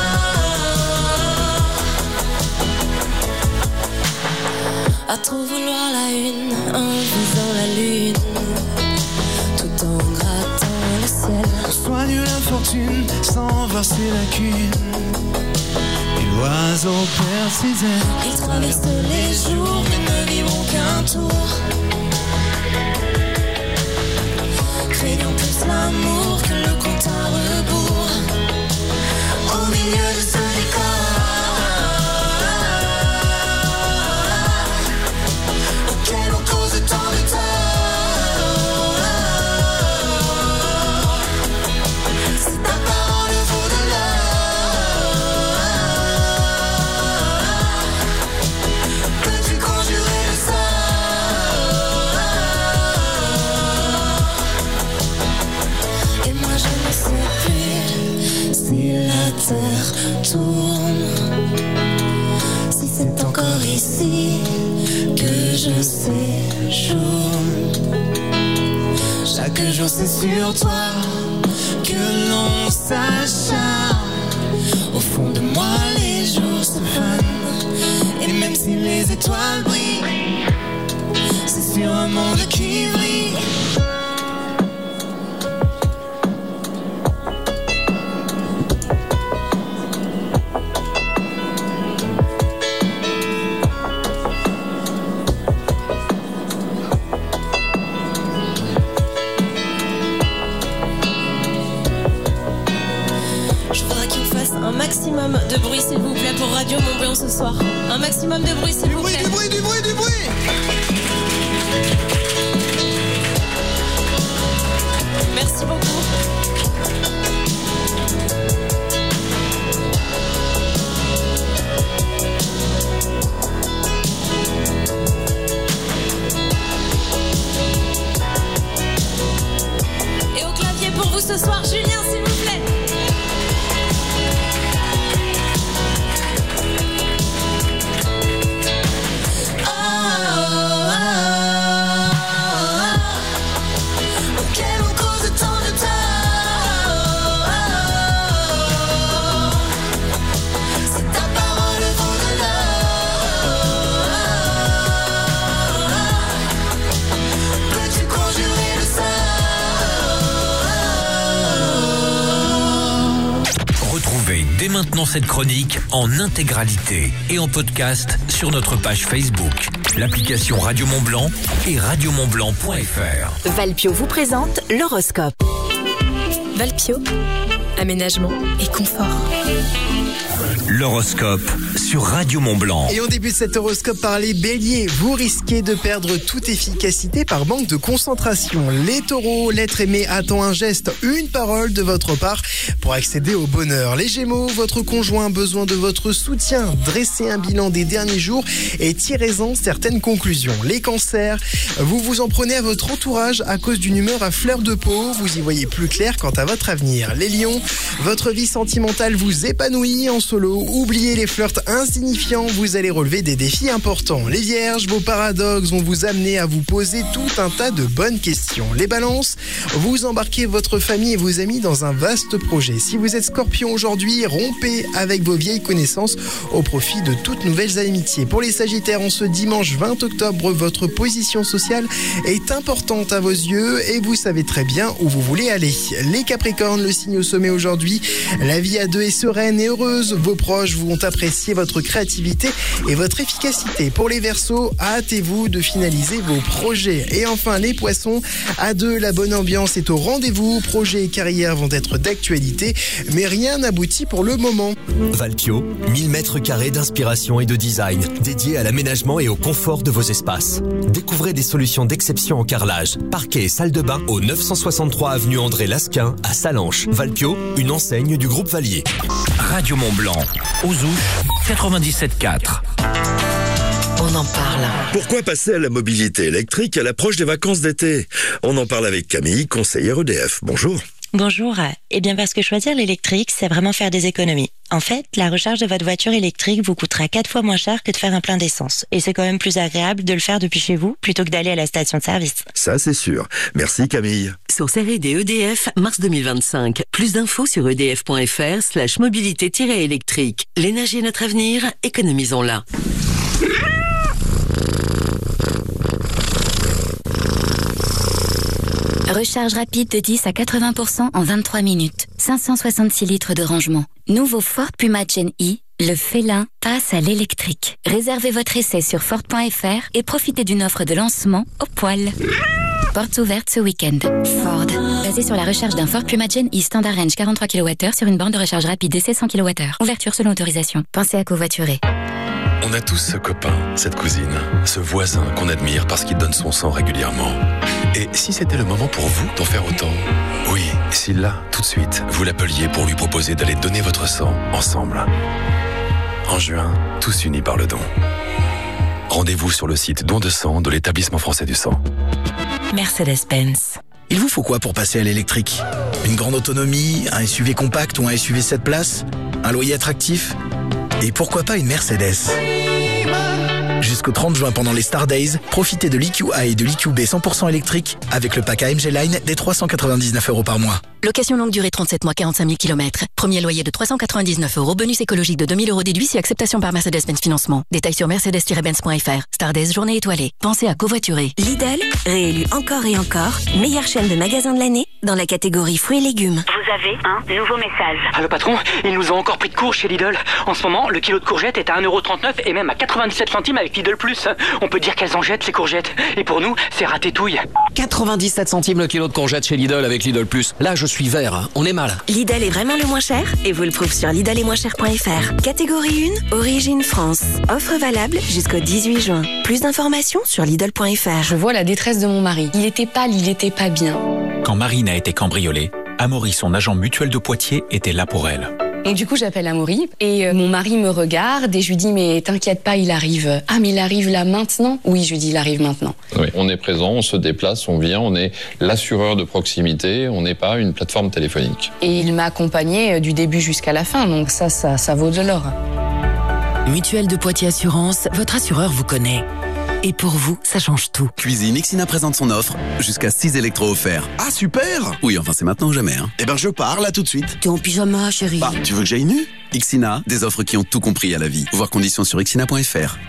À trop vouloir la une en visant la lune, tout en grattant le ciel. On soigne l'infortune sans voir ses lacunes. Et l'oiseau perd ses ailes. Ils traversent les jours mais ne vivront qu'un tour. Craignant plus l'amour que le compte à rebours. Au milieu de ce décor auquel on cause tant de temps, c'est ta parole vaut de l'or. Peux-tu conjurer le sort? Et moi je ne sais plus si la terre tourne, si c'est encore ici que je séjourne. Chaque jour c'est sur toi que l'on s'acharne. Au fond de moi les jours se fanent. Et même si les étoiles brillent, c'est sur un monde qui brille. Je voudrais qu'il fasse un maximum de bruit s'il vous plaît pour Radio Mont Blanc ce soir. Un maximum de bruit s'il vous plaît. Du bruit, du bruit, du bruit. Merci beaucoup. Et au clavier pour vous ce soir, Julien s'il vous plaît. Auquel on cause tant de temps, c'est ta parole vaut de l'or. Peux-tu conjurer le sort? Retrouvez dès maintenant cette chronique en intégralité et en podcast sur notre page Facebook, l'application Radio Mont Blanc et radio mont blanc point f r. Valpio vous présente l'horoscope. Valpio, aménagement et confort. L'horoscope sur Radio Mont Blanc. Et on débute cet horoscope par les béliers. Vous risquez de perdre toute efficacité par manque de concentration. Les taureaux, l'être aimé attend un geste, une parole de votre part pour accéder au bonheur. Les gémeaux, votre conjoint a besoin de votre soutien. Dressez un bilan des derniers jours et tirez-en certaines conclusions. Les cancers, vous vous en prenez à votre entourage à cause d'une humeur à fleur de peau. Vous y voyez plus clair quant à votre avenir. Les lions, votre vie sentimentale vous épanouit en solo oubliez les flirts insignifiants, vous allez relever des défis importants. Les vierges, vos paradoxes vont vous amener à vous poser tout un tas de bonnes questions. Les balances, vous embarquez votre famille et vos amis dans un vaste projet. Si vous êtes scorpion aujourd'hui, rompez avec vos vieilles connaissances au profit de toutes nouvelles amitiés. Pour les sagittaires, en ce dimanche vingt octobre, votre position sociale est importante à vos yeux et vous savez très bien où vous voulez aller. Les capricornes, le signe au sommet aujourd'hui, la vie à deux est sereine et heureuse. Vos proches vont apprécier votre créativité et votre efficacité. Pour les verseaux, hâtez-vous de finaliser vos projets. Et enfin, les poissons, à deux, la bonne ambiance est au rendez-vous. Projets et carrières vont être d'actualité, mais rien n'aboutit pour le moment. Valpio, mille mètres carrés d'inspiration et de design, dédiés à l'aménagement et au confort de vos espaces. Découvrez des solutions d'exception en carrelage, parquet et salle de bain au neuf cent soixante-trois avenue André Lasquin à Salanches. Valpio, une enseigne du groupe Valier. Radio Mont-Blanc, aux Ouches, quatre-vingt-dix-sept quatre. On en parle. Pourquoi passer à la mobilité électrique à l'approche des vacances d'été? On en parle avec Camille, conseillère E D F. Bonjour. Bonjour. Eh bien parce que choisir l'électrique, c'est vraiment faire des économies. En fait, la recharge de votre voiture électrique vous coûtera quatre fois moins cher que de faire un plein d'essence. Et c'est quand même plus agréable de le faire depuis chez vous plutôt que d'aller à la station de service. Ça, c'est sûr. Merci Camille. Sur R et D E D F, mars deux mille vingt-cinq. Plus d'infos sur edf.fr slash mobilité-électrique. L'énergie est notre avenir, économisons-la. Recharge rapide de dix à quatre-vingts pour cent en vingt-trois minutes. cinq cent soixante-six litres de rangement. Nouveau Ford Puma Gen E, le félin passe à l'électrique. Réservez votre essai sur Ford point F R et profitez d'une offre de lancement au poil. Portes ouvertes ce week-end. Ford, basé sur la recharge d'un Ford Puma Gen E Standard Range quarante-trois kilowattheures sur une borne de recharge rapide D C cent kilowattheures. Ouverture selon autorisation. Pensez à covoiturer. On a tous ce copain, cette cousine, ce voisin qu'on admire parce qu'il donne son sang régulièrement. Et si c'était le moment pour vous d'en faire autant? Oui, si là, tout de suite, vous l'appeliez pour lui proposer d'aller donner votre sang ensemble. En juin, tous unis par le don. Rendez-vous sur le site don de sang de l'Établissement français du sang. Mercedes-Benz. Il vous faut quoi pour passer à l'électrique? Une grande autonomie, un S U V compact ou un S U V sept places? Un loyer attractif? Et pourquoi pas une Mercedes? Jusqu'au trente juin pendant les Star Days, profitez de l'E Q A et de l'E Q B cent pour cent électrique avec le pack A M G Line des trois cent quatre-vingt-dix-neuf euros par mois. Location longue durée trente-sept mois, quarante-cinq mille kilomètres. Premier loyer de trois cent quatre-vingt-dix-neuf euros. Bonus écologique de deux mille euros déduit si acceptation par Mercedes-Benz Financement. Détails sur mercedes tiret benz point F R. Star Days, journée étoilée. Pensez à covoiturer. Lidl, réélu encore et encore, meilleure chaîne de magasins de l'année dans la catégorie fruits et légumes. Vous avez un nouveau message. Ah, le patron, ils nous ont encore pris de court chez Lidl. En ce moment, le kilo de courgettes est à un euro trente-neuf et même à quatre-vingt-dix-sept centimes avec Lidl Plus. On peut dire qu'elles en jettent, ces courgettes. Et pour nous, c'est ratétouille. quatre-vingt-dix-sept centimes le kilo de courgettes chez Lidl avec Lidl Plus. Là, je suis vert. On est mal. Lidl est vraiment le moins cher et vous le prouve sur lidl et moins cher point F R. Catégorie un, origine France. Offre valable jusqu'au dix-huit juin. Plus d'informations sur lidl point F R. Je vois la détresse de mon mari. Il était pâle, il était pas bien. Quand Marine a été cambriolée, Amaury, son agent mutuel de Poitiers, était là pour elle. Donc du coup j'appelle Amaury et euh, mon mari me regarde et je lui dis mais t'inquiète pas, il arrive. Ah mais il arrive là maintenant? Oui, je lui dis il arrive maintenant. Oui, on est présent, on se déplace, on vient, on est l'assureur de proximité, on n'est pas une plateforme téléphonique. Et il m'a accompagné euh, du début jusqu'à la fin, donc ça, ça, ça vaut de l'or. Mutuelle de Poitiers Assurance, votre assureur vous connaît. Et pour vous, ça change tout. Cuisine, Ixina présente son offre. Jusqu'à six électros offerts. Ah, super! Oui, enfin, c'est maintenant ou jamais, hein. Eh ben, je pars, là, tout de suite. T'es en pyjama, chérie. Bah, tu veux que j'aille nu? Ixina, des offres qui ont tout compris à la vie. Voir conditions sur ixina point F R.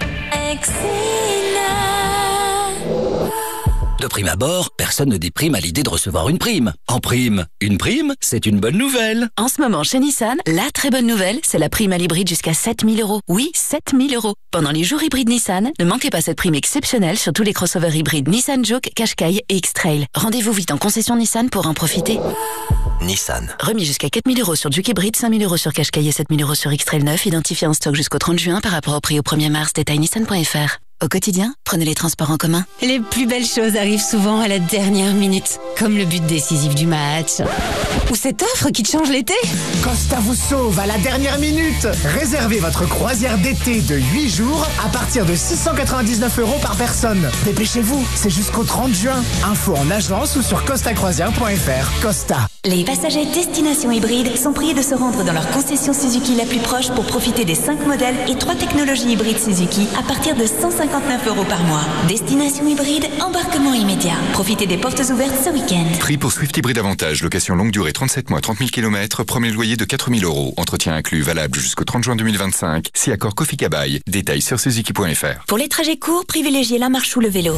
De prime abord, personne ne déprime à l'idée de recevoir une prime. En prime, une prime, c'est une bonne nouvelle. En ce moment, chez Nissan, la très bonne nouvelle, c'est la prime à l'hybride jusqu'à sept mille euros. Oui, sept mille euros. Pendant les jours hybrides Nissan, ne manquez pas cette prime exceptionnelle sur tous les crossovers hybrides Nissan Juke, Qashqai et X-Trail. Rendez-vous vite en concession Nissan pour en profiter. Nissan. Remis jusqu'à quatre mille euros sur Juke hybride, cinq mille euros sur Qashqai et sept mille euros sur X-Trail neuf, identifié en stock jusqu'au trente juin par rapport au prix au premier mars. Détail nissan point F R. Au quotidien, prenez les transports en commun. Les plus belles choses arrivent souvent à la dernière minute, comme le but décisif du match. Ou cette offre qui te change l'été. Costa vous sauve à la dernière minute. Réservez votre croisière d'été de huit jours à partir de six cent quatre-vingt-dix-neuf euros par personne. Dépêchez-vous, c'est jusqu'au trente juin. Info en agence ou sur costa croisière point F R. Costa. Les passagers destination hybride sont priés de se rendre dans leur concession Suzuki la plus proche pour profiter des cinq modèles et trois technologies hybrides Suzuki à partir de cent cinquante-neuf euros par mois. Destination hybride, embarquement immédiat. Profitez des portes ouvertes ce week-end. Prix pour Swift Hybrid Avantage, location longue durée trente-sept mois, trente mille kilomètres, premier loyer de quatre mille euros. Entretien inclus, valable jusqu'au trente juin deux mille vingt-cinq. Si accord Kofi Kabaï. Détails sur suzuki point f r. Pour les trajets courts, privilégiez la marche ou le vélo.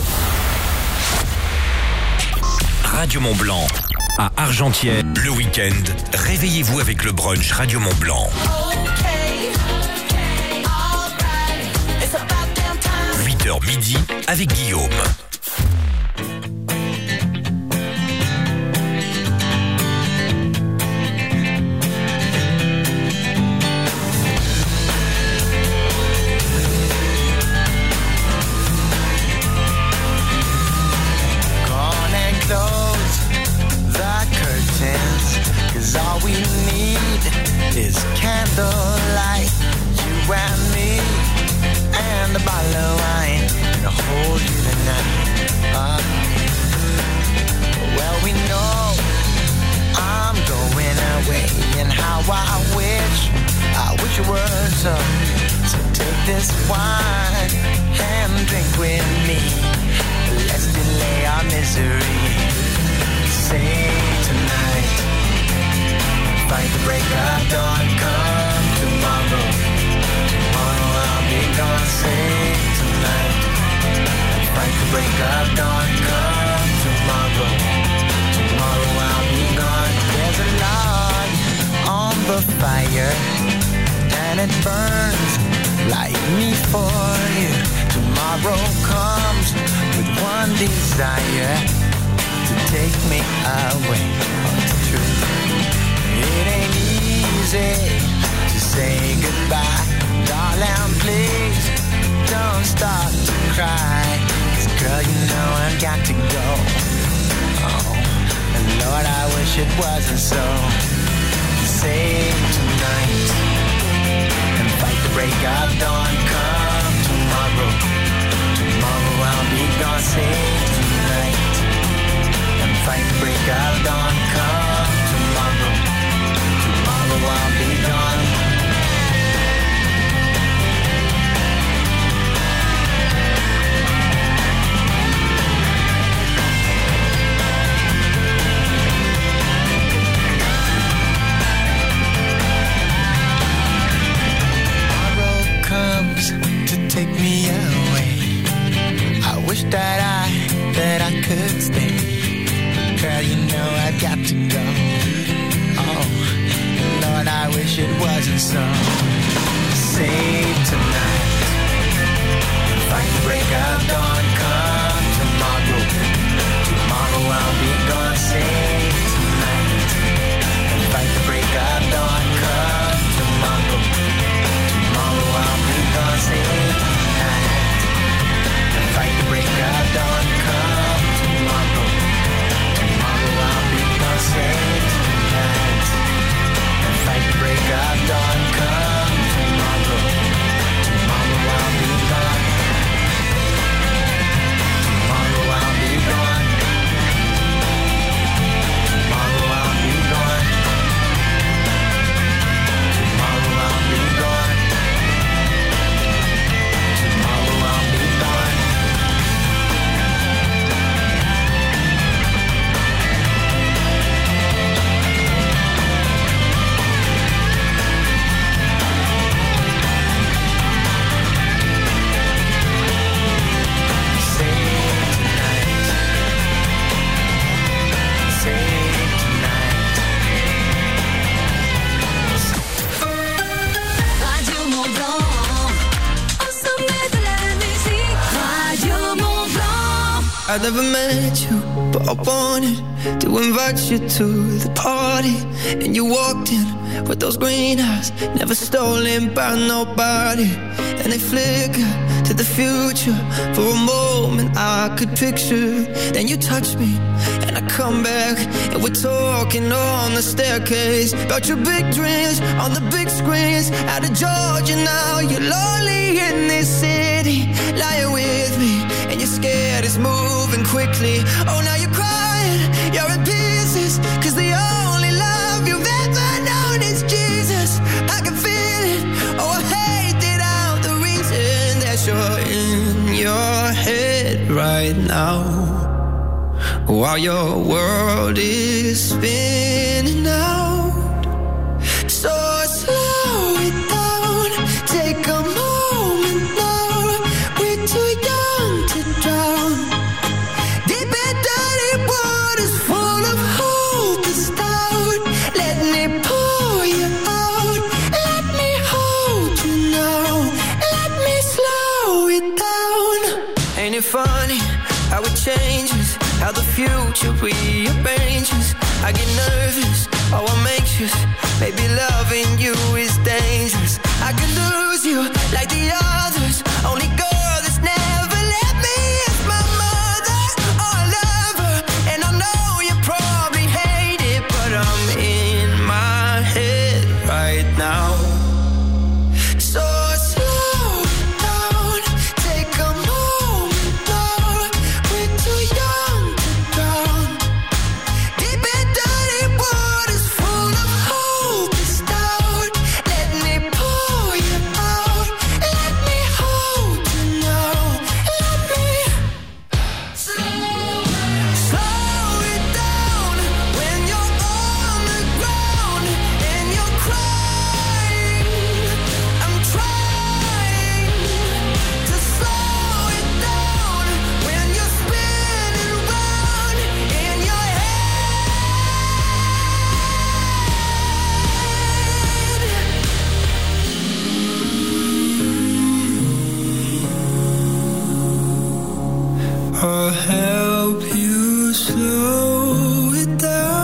Radio Mont-Blanc. À Argentière, le week-end, réveillez-vous avec le brunch Radio Mont-Blanc. huit heures midi avec Guillaume. Cause all we need is candlelight, you and me, and a bottle of wine to hold you tonight. Uh, well, we know I'm going away, and how I wish, I wish it were so. So take this wine and drink with me. Let's delay our misery. Say tonight, fight the break of dawn, come tomorrow. Tomorrow I'll be gone. Say tonight, fight the break of dawn, come tomorrow. Tomorrow I'll be gone. There's a log on the fire, and it burns like me for you. Tomorrow comes with one desire, to take me away from the truth. It ain't easy to say goodbye, darling, please don't start to cry. Cause girl, you know I've got to go. Oh, and Lord, I wish it wasn't so. Save tonight and fight the break of dawn, come tomorrow. Tomorrow I'll be gone. Save tonight and fight the break of dawn, come tomorrow. Tomorrow I'll be gone. Tomorrow comes to take me away. I wish that I, that I could stay. Girl, you know I've got to go. Oh, Lord, I wish it wasn't so. Save tonight, fight the break of dawn, come tomorrow. Tomorrow I'll be gone. Save tonight, and fight the break of dawn, come tomorrow. Tomorrow I'll be gone. Save tonight, and fight the break of dawn, come tomorrow. I'll be gone, save tonight, and fight the break of dawn, come tomorrow. Tomorrow I'll be gone. Tomorrow I'll be gone. Tomorrow I'll be gone. Tomorrow I'll be gone. Tomorrow I'll be gone. I never met you, but I wanted to invite you to the party. And you walked in with those green eyes, never stolen by nobody. And they flicker to the future. For a moment I could picture. Then you touch me and I come back, and we're talking on the staircase about your big dreams on the big screens. Out of Georgia now, you're lonely in this city, lying with me, and you're scared it's moving quickly. Oh, now you're crying, you're in pieces, cause the only right now, while your world is spinning out. So slow it down, take a moment now. We're too young to drown. Deep and dirty waters full of hope and doubt. Let me pour you out. Let me hold you now. Let me slow it down. Ain't it funny how it changes, how the future rearranges? I get nervous, oh I'm anxious. Maybe loving you is dangerous. I could lose you like the others. Only girl that's never let me is my mother or a lover. And I know you probably hate it, but I'm in my head right now. So slow down, take a moment now. We're too young to drown. Deep and dirty waters full of hope and doubt. Let me pour you out. Let me hold you now. Let me slow it down when you're on the ground and you're crying. I'm trying to slow it down when you're spinning round in your head. I'll help you slow it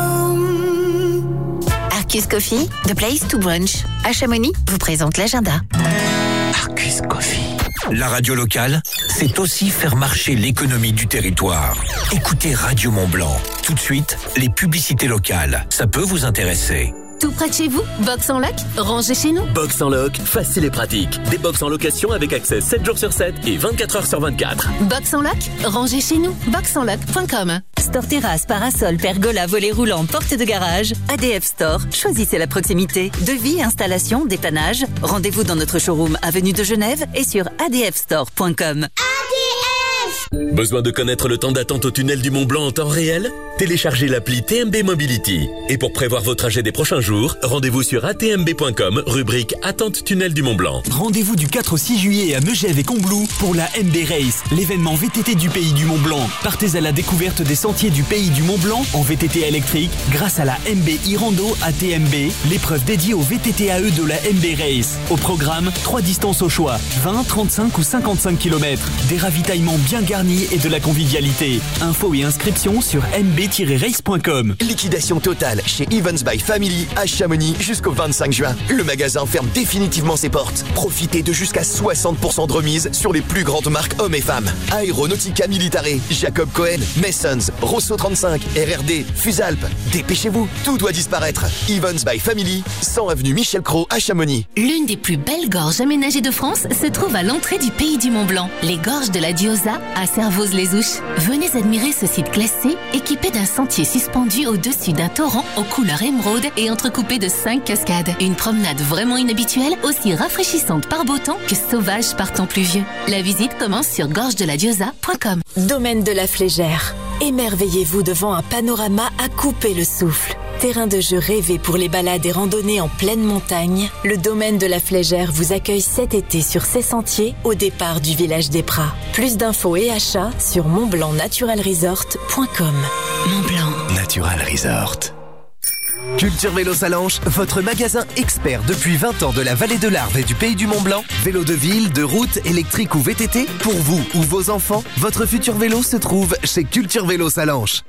down. Arcus Coffee, The Place to Brunch, à Chamonix, vous présente l'agenda. Arcus Coffee. La radio locale, c'est aussi faire marcher l'économie du territoire. Écoutez Radio Mont-Blanc. Tout de suite, les publicités locales. Ça peut vous intéresser. Tout près de chez vous, box en loc, rangez chez nous. Box en loc, facile et pratique. Des box en location avec accès sept jours sur sept et vingt-quatre heures sur vingt-quatre. Box en loc, rangez chez nous. box en loc point com. Store terrasse, parasol, pergola, volet roulant, porte de garage. A D F Store, choisissez la proximité. Devis, installation, dépannage. Rendez-vous dans notre showroom avenue de Genève et sur a d f store point com. Besoin de connaître le temps d'attente au tunnel du Mont-Blanc en temps réel? Téléchargez l'appli T M B Mobility. Et pour prévoir vos trajets des prochains jours, rendez-vous sur a t m b point com, rubrique Attente tunnel du Mont-Blanc. Rendez-vous du quatre au six juillet à Megève et Combloux pour la M B Race, l'événement V T T du pays du Mont-Blanc. Partez à la découverte des sentiers du pays du Mont-Blanc en V T T électrique grâce à la M B e-Rando A T M B, l'épreuve dédiée au V T T A E de la M B Race. Au programme, trois distances au choix, vingt, trente-cinq ou cinquante-cinq kilomètres. Des ravitaillements bien garnis et de la convivialité. Infos et inscriptions sur m b tiret race point com. Liquidation totale chez Evans by Family à Chamonix jusqu'au vingt-cinq juin. Le magasin ferme définitivement ses portes. Profitez de jusqu'à soixante pour cent de remise sur les plus grandes marques hommes et femmes. Aeronautica Militare, Jacob Cohen, Messons, Rosso trente-cinq, R R D, Fusalp. Dépêchez-vous, tout doit disparaître. Evans by Family, cent avenue Michel Cros à Chamonix. L'une des plus belles gorges aménagées de France se trouve à l'entrée du pays du Mont-Blanc. Les gorges de la Diosa à Servoz-les-Ouches. Venez admirer ce site classé, équipé d'un sentier suspendu au-dessus d'un torrent aux couleurs émeraude et entrecoupé de cinq cascades. Une promenade vraiment inhabituelle, aussi rafraîchissante par beau temps que sauvage par temps pluvieux. La visite commence sur gorge de la diosa point com. Domaine de la Flégère. Émerveillez-vous devant un panorama à couper le souffle. Terrain de jeu rêvé pour les balades et randonnées en pleine montagne, le domaine de la Flégère vous accueille cet été sur ses sentiers au départ du village des Pras. Plus d'infos et achats sur montblanc natural resort point com. Montblanc Natural Resort. Culture Vélo Salanches, votre magasin expert depuis vingt ans de la vallée de l'Arve et du pays du Mont-Blanc. Vélo de ville, de route, électrique ou V T T, pour vous ou vos enfants, votre futur vélo se trouve chez Culture Vélo Salanches.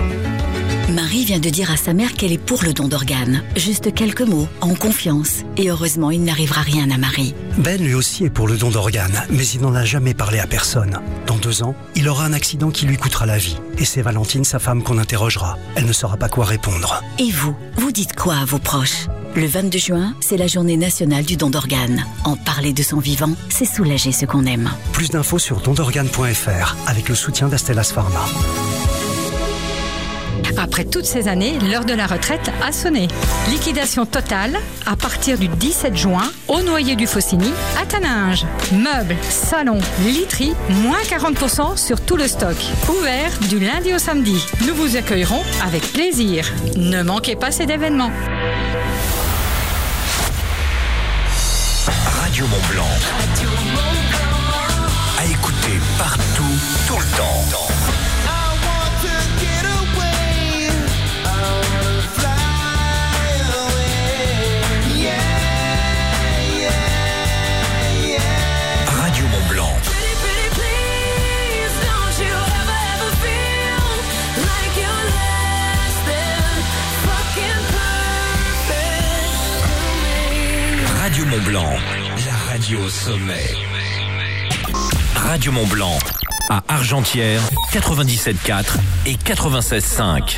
Marie vient de dire à sa mère qu'elle est pour le don d'organes. Juste quelques mots, en confiance. Et heureusement, il n'arrivera rien à Marie. Ben lui aussi est pour le don d'organes, mais il n'en a jamais parlé à personne. Dans deux ans, il aura un accident qui lui coûtera la vie. Et c'est Valentine, sa femme, qu'on interrogera. Elle ne saura pas quoi répondre. Et vous, vous dites quoi à vos proches? Le vingt-deux juin, c'est la journée nationale du don d'organes. En parler de son vivant, c'est soulager ce qu'on aime. Plus d'infos sur don d'organes point f r avec le soutien d'Astellas Pharma. Après toutes ces années, l'heure de la retraite a sonné. Liquidation totale à partir du dix-sept juin au Noyer du Faucigny à Taninges. Meubles, salons, literie, moins quarante pour cent sur tout le stock. Ouvert du lundi au samedi. Nous vous accueillerons avec plaisir. Ne manquez pas cet événement. Radio Mont-Blanc. À écouter partout, tout le temps. Radio Mont-Blanc. Radio Mont-Blanc, la radio au sommet. Radio Mont-Blanc, à Argentières, quatre-vingt-dix-sept virgule quatre et quatre-vingt-seize virgule cinq.